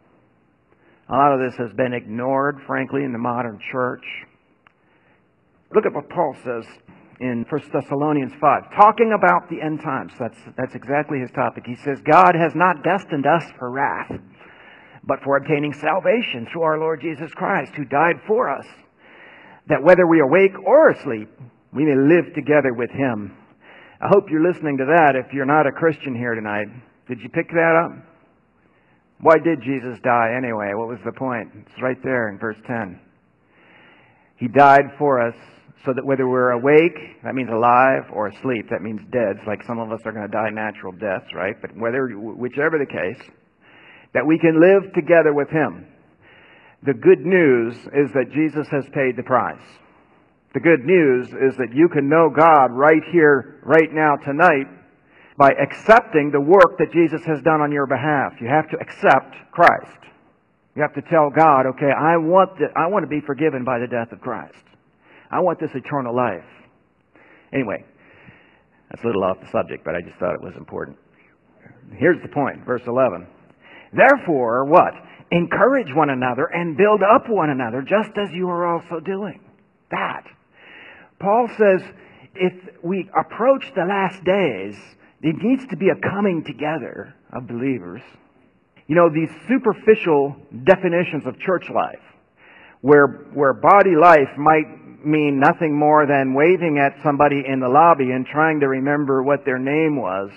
A lot of this has been ignored, frankly, in the modern church. Look at what Paul says in 1 Thessalonians 5, talking about the end times. That's exactly his topic. He says, God has not destined us for wrath, but for obtaining salvation through our Lord Jesus Christ, who died for us, that whether we awake or asleep, we may live together with Him. I hope you're listening to that if you're not a Christian here tonight. Did you pick that up? Why did Jesus die anyway? What was the point? It's right there in verse 10. He died for us so that whether we're awake, that means alive, or asleep, that means dead. It's like some of us are going to die natural deaths, right? But whichever the case, that we can live together with Him. The good news is that Jesus has paid the price. The good news is that you can know God right here, right now, tonight, by accepting the work that Jesus has done on your behalf. You have to accept Christ. You have to tell God, okay, I want to be forgiven by the death of Christ. I want this eternal life. Anyway, that's a little off the subject, but I just thought it was important. Here's the point, verse 11. Therefore, what? Encourage one another and build up one another, just as you are also doing. That. Paul says, if we approach the last days, it needs to be a coming together of believers. These superficial definitions of church life, where body life might mean nothing more than waving at somebody in the lobby and trying to remember what their name was.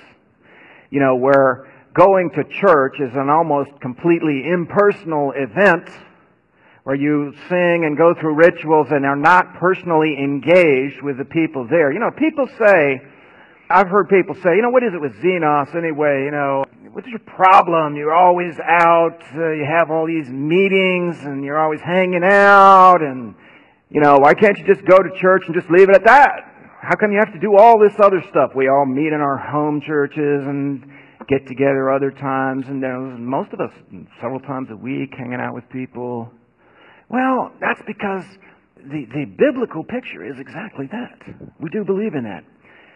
Where going to church is an almost completely impersonal event, where you sing and go through rituals and are not personally engaged with the people there. People say, I've heard people say, what is it with Xenos anyway? What's your problem? You're always out, you have all these meetings, and you're always hanging out, and, why can't you just go to church and just leave it at that? How come you have to do all this other stuff? We all meet in our home churches and get together other times, and most of us several times a week hanging out with people. Well, that's because the biblical picture is exactly that. We do believe in that.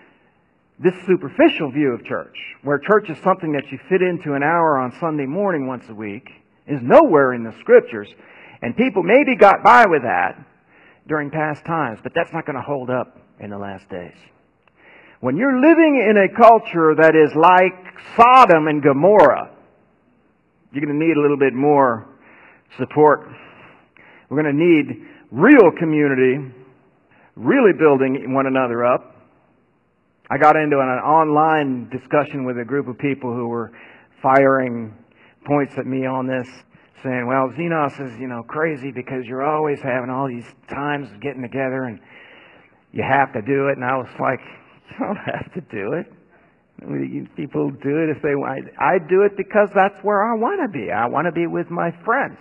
This superficial view of church, where church is something that you fit into an hour on Sunday morning once a week, is nowhere in the Scriptures. And people maybe got by with that during past times, but that's not going to hold up in the last days. When you're living in a culture that is like Sodom and Gomorrah, you're going to need a little bit more support. We're going to need real community, really building one another up. I got into an online discussion with a group of people who were firing points at me on this, saying, well, Xenos is, crazy because you're always having all these times of getting together and you have to do it. And I was like, you don't have to do it. People do it if they want. I do it because that's where I want to be. I want to be with my friends.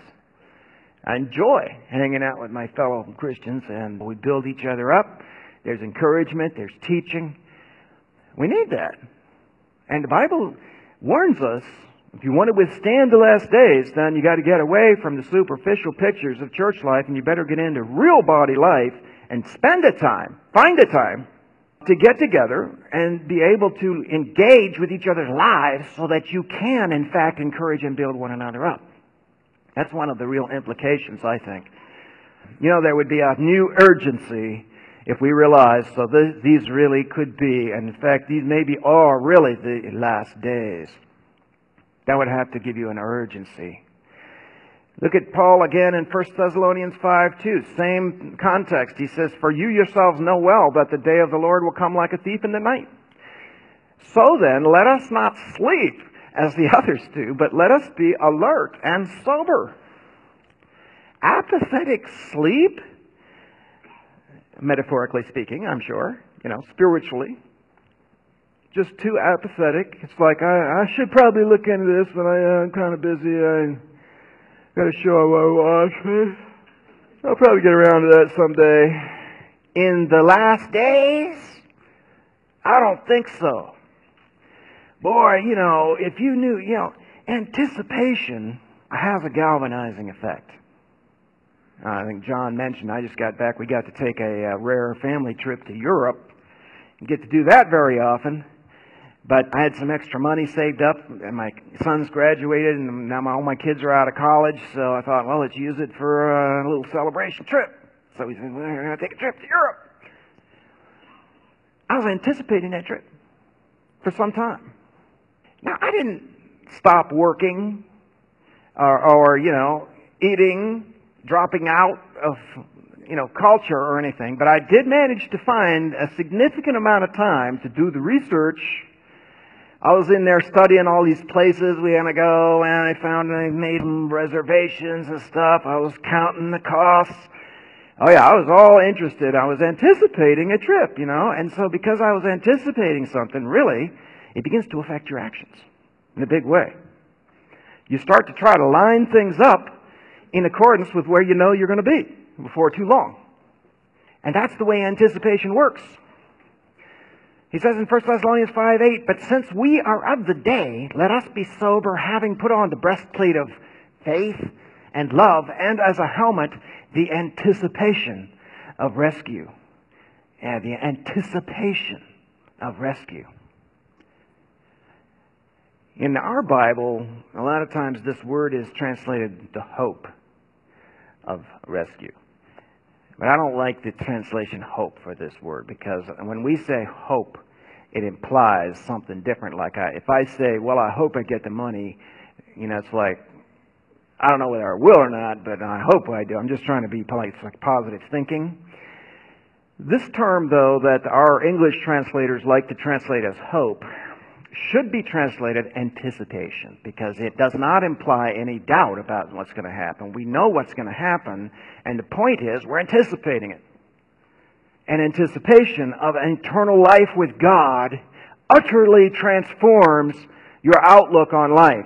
I enjoy hanging out with my fellow Christians, and we build each other up. There's encouragement. There's teaching. We need that. And the Bible warns us, if you want to withstand the last days, then you got to get away from the superficial pictures of church life, and you better get into real body life and find a time to get together and be able to engage with each other's lives so that you can, in fact, encourage and build one another up. That's one of the real implications, I think, There would be a new urgency if we realized, so these really could be, and in fact, these maybe are really the last days. That would have to give you an urgency. Look at Paul again in 1 Thessalonians 5:2. Same context. He says, "For you yourselves know well that the day of the Lord will come like a thief in the night. So then, let us not sleep as the others do, but let us be alert and sober." Apathetic sleep, metaphorically speaking, I'm sure, spiritually. Just too apathetic. It's like, I should probably look into this, but I'm kind of busy. I got a show I want to watch. I'll probably get around to that someday. In the last days? I don't think so. Boy, if you knew, anticipation has a galvanizing effect. I think John mentioned, I just got back, we got to take a rare family trip to Europe. You get to do that very often. But I had some extra money saved up, and my son's graduated, and now all my kids are out of college, so I thought, well, let's use it for a little celebration trip. So we said, we're going to take a trip to Europe. I was anticipating that trip for some time. Now, I didn't stop working or eating, dropping out of, culture or anything, but I did manage to find a significant amount of time to do the research. I was in there studying all these places we had to go, and I made reservations and stuff. I was counting the costs. Oh yeah, I was all interested. I was anticipating a trip, and so because I was anticipating something, really, it begins to affect your actions in a big way. You start to try to line things up in accordance with where you know you're going to be before too long. And that's the way anticipation works. He says in 1 Thessalonians 5:8, "But since we are of the day, let us be sober, having put on the breastplate of faith and love, and as a helmet, the anticipation of rescue." Yeah, the anticipation of rescue. In our Bible, a lot of times this word is translated the hope of rescue. But I don't like the translation hope for this word, because when we say hope, it implies something different. Like if I say, well, I hope I get the money, it's like, I don't know whether I will or not, but I hope I do. I'm just trying to be polite. It's like positive thinking. This term, though, that our English translators like to translate as hope, should be translated anticipation, because it does not imply any doubt about what's going to happen. We know what's going to happen, and the point is we're anticipating it. An anticipation of an eternal life with God utterly transforms your outlook on life.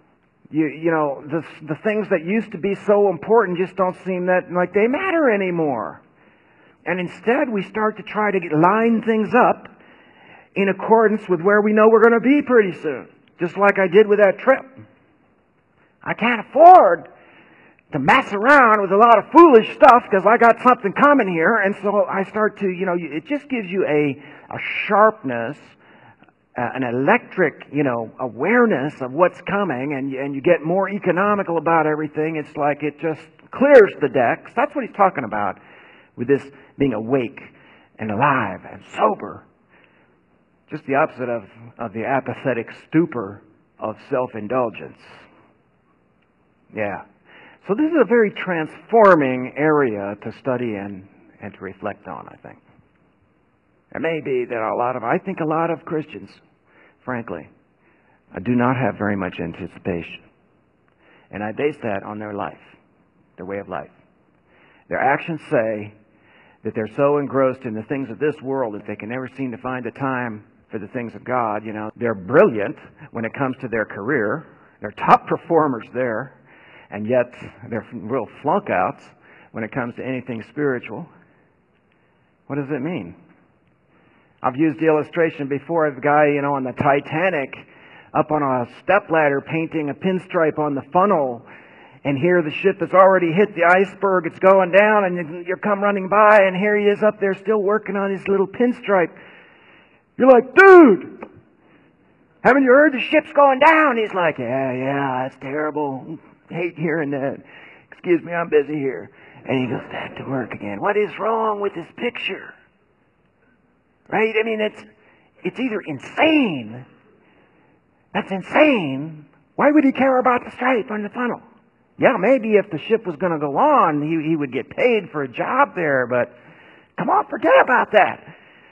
The things that used to be so important just don't seem that like they matter anymore. And instead we start to try to line things up in accordance with where we know we're going to be pretty soon. Just like I did with that trip. I can't afford to mess around with a lot of foolish stuff because I got something coming here. And so I start to, it just gives you a sharpness, an electric, awareness of what's coming, and you get more economical about everything. It's like it just clears the decks. That's what he's talking about with this being awake and alive and sober. Just the opposite of the apathetic stupor of self-indulgence. Yeah. So this is a very transforming area to study and to reflect on, I think. It may be that I think a lot of Christians, frankly, do not have very much anticipation. And I base that on their life, their way of life. Their actions say that they're so engrossed in the things of this world that they can never seem to find the time for the things of God. They're brilliant when it comes to their career. They're top performers there. And yet they're real flunk-outs when it comes to anything spiritual. What does it mean? I've used the illustration before of a guy, on the Titanic up on a stepladder painting a pinstripe on the funnel. And here the ship has already hit the iceberg. It's going down, and you come running by, and here he is up there still working on his little pinstripe. You're like, dude, haven't you heard the ship's going down? He's like, yeah, it's terrible. Hate hearing that. Excuse me, I'm busy here. And he goes back to work again. What is wrong with this picture? Right? I mean, it's either insane. That's insane. Why would he care about the stripe on the funnel? Yeah, maybe if the ship was going to go on, he would get paid for a job there, but come on, forget about that.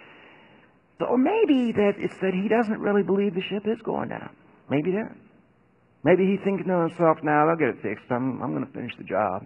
So maybe that it's that he doesn't really believe the ship is going down. Maybe that. Maybe he's thinking to himself, now I'll get it fixed. I'm going to finish the job.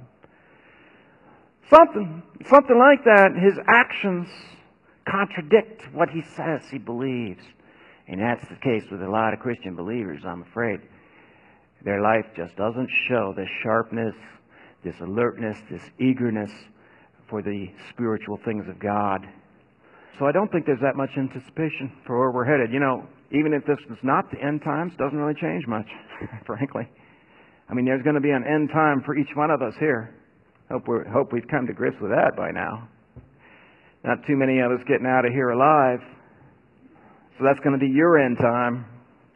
Something like that. His actions contradict what he says he believes. And that's the case with a lot of Christian believers, I'm afraid. Their life just doesn't show this sharpness, this alertness, this eagerness for the spiritual things of God. So I don't think there's that much anticipation for where we're headed. You know, even if this was not the end times, it doesn't really change much, frankly. I mean, there's going to be an end time for each one of us here. Hope we've come to grips with that by now. Not too many of us getting out of here alive. So that's going to be your end time.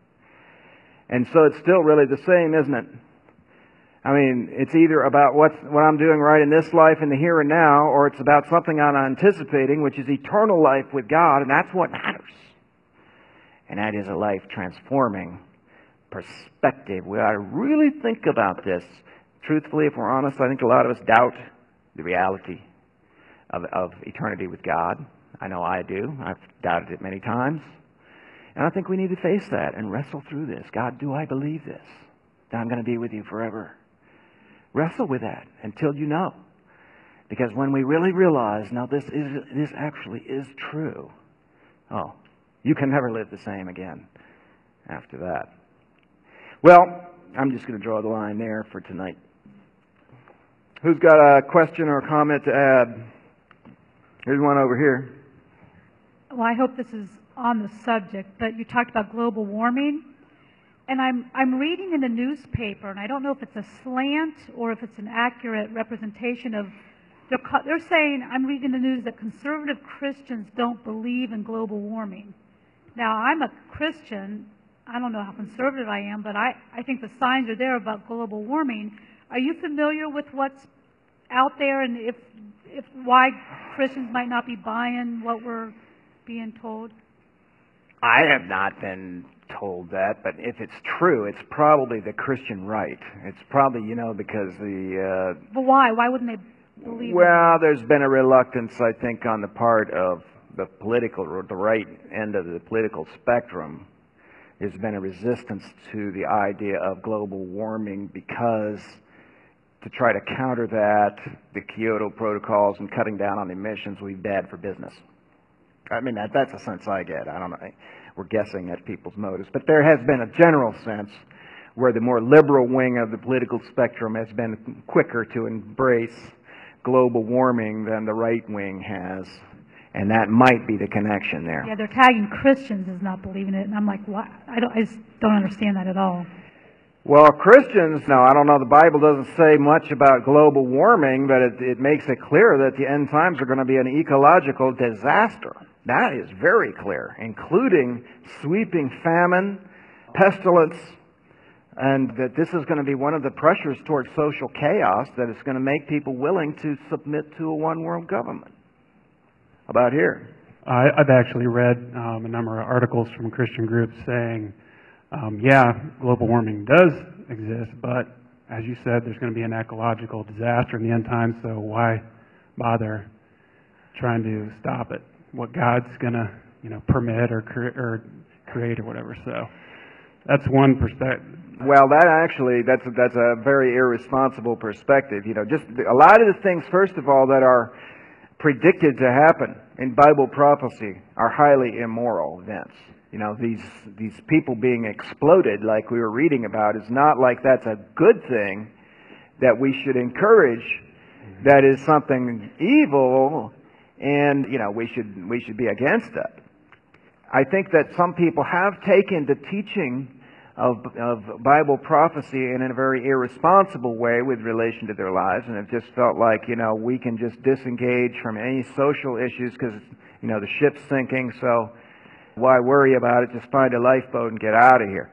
And so it's still really the same, isn't it? I mean, it's either about what I'm doing right in this life, in the here and now, or it's about something I'm anticipating, which is eternal life with God, and that's what matters. And that is a life-transforming perspective. We ought to really think about this. Truthfully, if we're honest, I think a lot of us doubt the reality of eternity with God. I know I do. I've doubted it many times. And I think we need to face that and wrestle through this. God, do I believe this? That I'm going to be with you forever? Wrestle with that until you know. Because when we really realize, no, this actually is true, oh, you can never live the same again after that. Well, I'm just going to draw the line there for tonight. Who's got a question or a comment to add? Here's one over here. Well, I hope this is on the subject, but you talked about global warming. And I'm reading in the newspaper, and I don't know if it's a slant or if it's an accurate representation of, they're saying, I'm reading the news that conservative Christians don't believe in global warming. Now, I'm a Christian. I don't know how conservative I am, but I think the signs are there about global warming. Are you familiar with what's out there and if why Christians might not be buying what we're being told? I have not been told that, but if it's true, it's probably the Christian right. It's probably, because the... But why? Why wouldn't they believe Well, there's been a reluctance, I think, on the part of the right end of the political spectrum. There's been a resistance to the idea of global warming because to try to counter that, the Kyoto protocols and cutting down on emissions would be bad for business. I mean, that's the sense I get. I don't know. We're guessing at people's motives. But there has been a general sense where the more liberal wing of the political spectrum has been quicker to embrace global warming than the right wing has. And that might be the connection there. Yeah, they're tagging Christians as not believing it. And I'm like, what? I just don't understand that at all. Well, Christians, no, I don't know. The Bible doesn't say much about global warming, but it makes it clear that the end times are going to be an ecological disaster. That is very clear, including sweeping famine, pestilence, and that this is going to be one of the pressures towards social chaos that is going to make people willing to submit to a one-world government. About here? I've actually read a number of articles from Christian groups saying, global warming does exist, but as you said, there's going to be an ecological disaster in the end times, so why bother trying to stop it? What God's going to, permit or create or whatever. So that's one perspective. Well, that's a very irresponsible perspective. Just a lot of the things, first of all, that are predicted to happen in Bible prophecy are highly immoral events. These people being exploded like we were reading about is not like that's a good thing that we should encourage. That is something evil, and we should be against that. I think that some people have taken the teaching of Bible prophecy in a very irresponsible way with relation to their lives, and have just felt like we can just disengage from any social issues because the ship's sinking, so why worry about it? Just find a lifeboat and get out of here.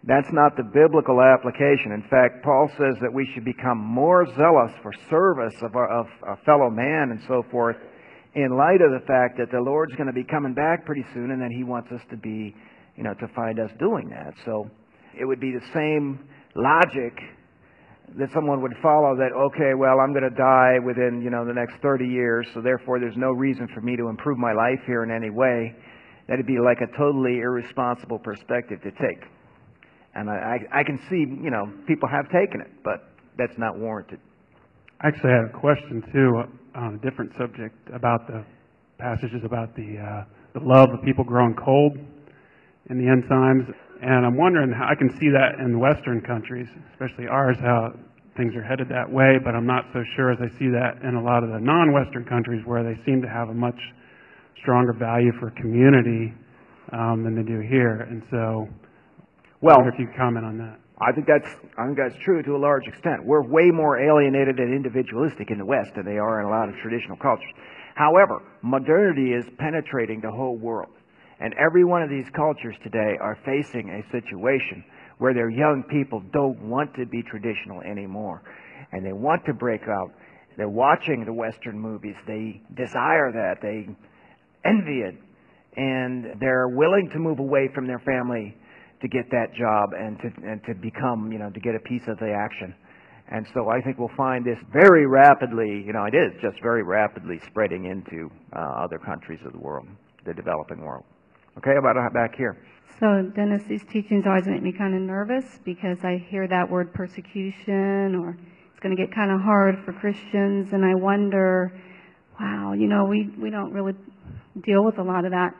That's not the biblical application. In fact, Paul says that we should become more zealous for service of our fellow man and so forth, in light of the fact that the Lord's going to be coming back pretty soon, and that He wants us to be, to find us doing that. So it would be the same logic that someone would follow, that, okay, well, I'm going to die within, the next 30 years, so therefore there's no reason for me to improve my life here in any way. That'd be like a totally irresponsible perspective to take. And I can see, people have taken it, but that's not warranted. Actually, I had a question, too, on a different subject about the passages about the love of people growing cold in the end times. And I'm wondering how I can see that in Western countries, especially ours, how things are headed that way, but I'm not so sure as I see that in a lot of the non-Western countries where they seem to have a much stronger value for community than they do here. And so, I wonder if you could comment on that. I think that's true to a large extent. We're way more alienated and individualistic in the West than they are in a lot of traditional cultures. However, modernity is penetrating the whole world. And every one of these cultures today are facing a situation where their young people don't want to be traditional anymore. And they want to break out. They're watching the Western movies. They desire that. They envy it. And they're willing to move away from their family to get that job and to become, to get a piece of the action. And so I think we'll find this very rapidly, it is just very rapidly spreading into other countries of the world, the developing world. Okay, how about back here? So, Dennis, these teachings always make me kind of nervous because I hear that word persecution, or it's going to get kind of hard for Christians, and I wonder, wow, we don't really deal with a lot of that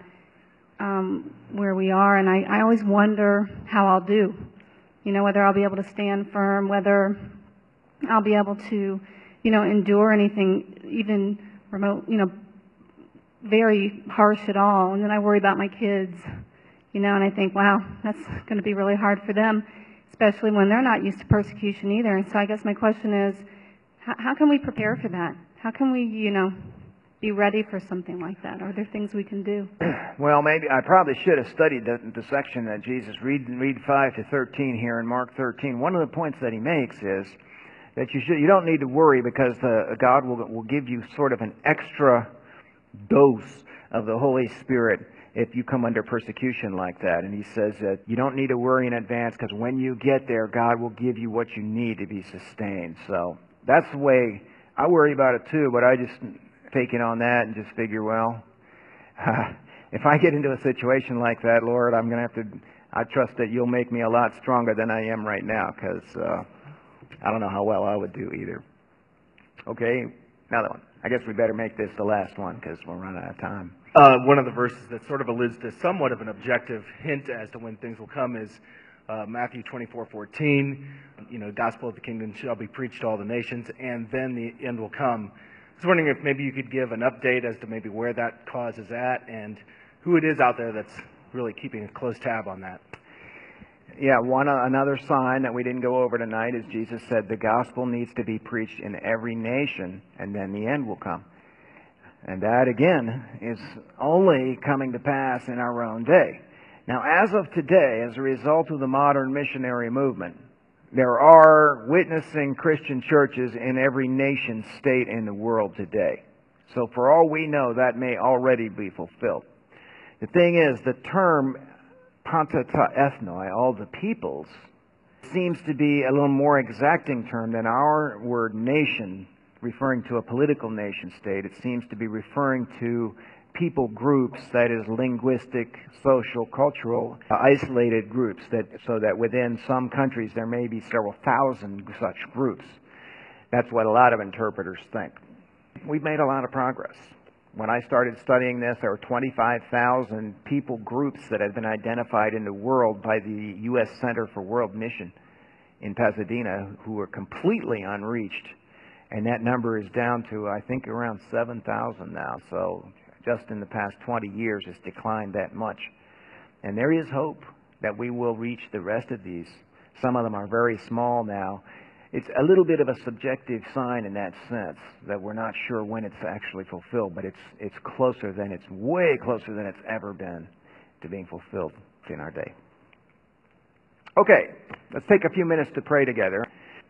where we are, and I always wonder how I'll do, whether I'll be able to stand firm, whether I'll be able to, endure anything, even remote, very harsh at all. And then I worry about my kids, and I think, wow, that's going to be really hard for them, especially when they're not used to persecution either. And so I guess my question is, how can we prepare for that? How can we, be ready for something like that? Are there things we can do? Well, maybe I probably should have studied the section that Jesus read 5 to 13 here in Mark 13. One of the points that he makes is that you don't need to worry, because God will give you sort of an extra dose of the Holy Spirit if you come under persecution like that. And he says that you don't need to worry in advance, because when you get there, God will give you what you need to be sustained. So that's the way I worry about it too, but I just take it on that and just figure, well, if I get into a situation like that, Lord, I'm going to have to, I trust that you'll make me a lot stronger than I am right now, because I don't know how well I would do either. Okay, another one. I guess we better make this the last one, because we're running out of time. One of the verses that sort of alludes to somewhat of an objective hint as to when things will come is Matthew 24:14. Gospel of the kingdom shall be preached to all the nations, and then the end will come. I was wondering if maybe you could give an update as to maybe where that cause is at and who it is out there that's really keeping a close tab on that. Yeah, another sign that we didn't go over tonight is Jesus said the gospel needs to be preached in every nation, and then the end will come. And that, again, is only coming to pass in our own day. Now, as of today, as a result of the modern missionary movement, there are witnessing Christian churches in every nation state in the world today. So for all we know, that may already be fulfilled. The thing is, the term panta ta ethnoi, all the peoples, seems to be a little more exacting term than our word nation, referring to a political nation state. It seems to be referring to people groups, that is linguistic, social, cultural, isolated groups, so that within some countries there may be several thousand such groups. That's what a lot of interpreters think. We've made a lot of progress. When I started studying this, there were 25,000 people groups that had been identified in the world by the U.S. Center for World Mission in Pasadena who were completely unreached. And that number is down to, I think, around 7,000 now. So just in the past 20 years, it's declined that much. And there is hope that we will reach the rest of these. Some of them are very small now. It's a little bit of a subjective sign in that sense, that we're not sure when it's actually fulfilled, but it's way closer than it's ever been to being fulfilled in our day. Okay, let's take a few minutes to pray together.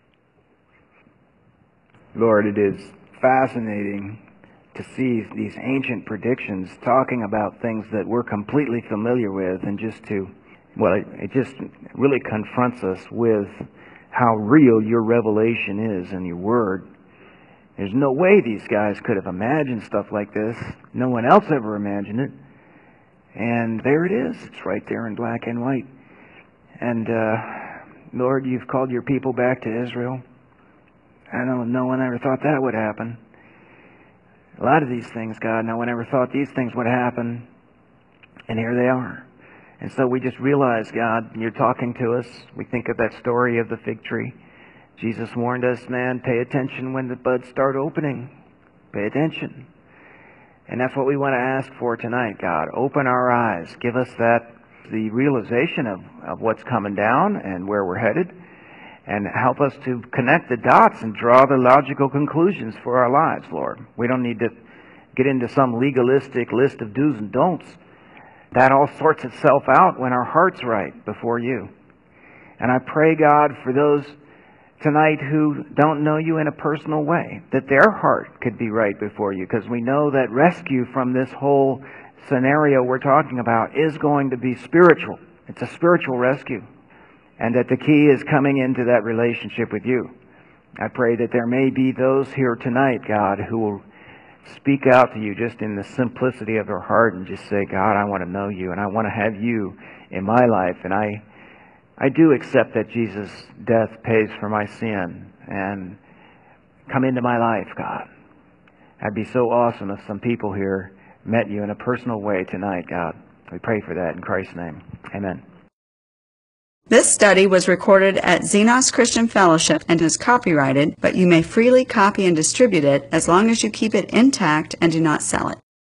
Lord, it is fascinating to see these ancient predictions talking about things that we're completely familiar with, and it just really confronts us with how real your revelation is and your word. There's no way these guys could have imagined stuff like this. No one else ever imagined it. And there it is. It's right there in black and white. And, Lord, you've called your people back to Israel. I know no one ever thought that would happen. A lot of these things, God, no one ever thought these things would happen. And here they are. And so we just realize, God, you're talking to us. We think of that story of the fig tree. Jesus warned us, man, pay attention when the buds start opening. Pay attention. And that's what we want to ask for tonight, God. Open our eyes. Give us the realization of what's coming down and where we're headed. And help us to connect the dots and draw the logical conclusions for our lives, Lord. We don't need to get into some legalistic list of do's and don'ts. That all sorts itself out when our heart's right before you. And I pray, God, for those tonight who don't know you in a personal way, that their heart could be right before you, because we know that rescue from this whole scenario we're talking about is going to be spiritual. It's a spiritual rescue. And that the key is coming into that relationship with you. I pray that there may be those here tonight, God, who will speak out to you just in the simplicity of their heart and just say, God, I want to know you and I want to have you in my life. And I do accept that Jesus' death pays for my sin, and come into my life, God. That'd be so awesome if some people here met you in a personal way tonight, God. We pray for that in Christ's name. Amen. This study was recorded at Xenos Christian Fellowship and is copyrighted, but you may freely copy and distribute it as long as you keep it intact and do not sell it.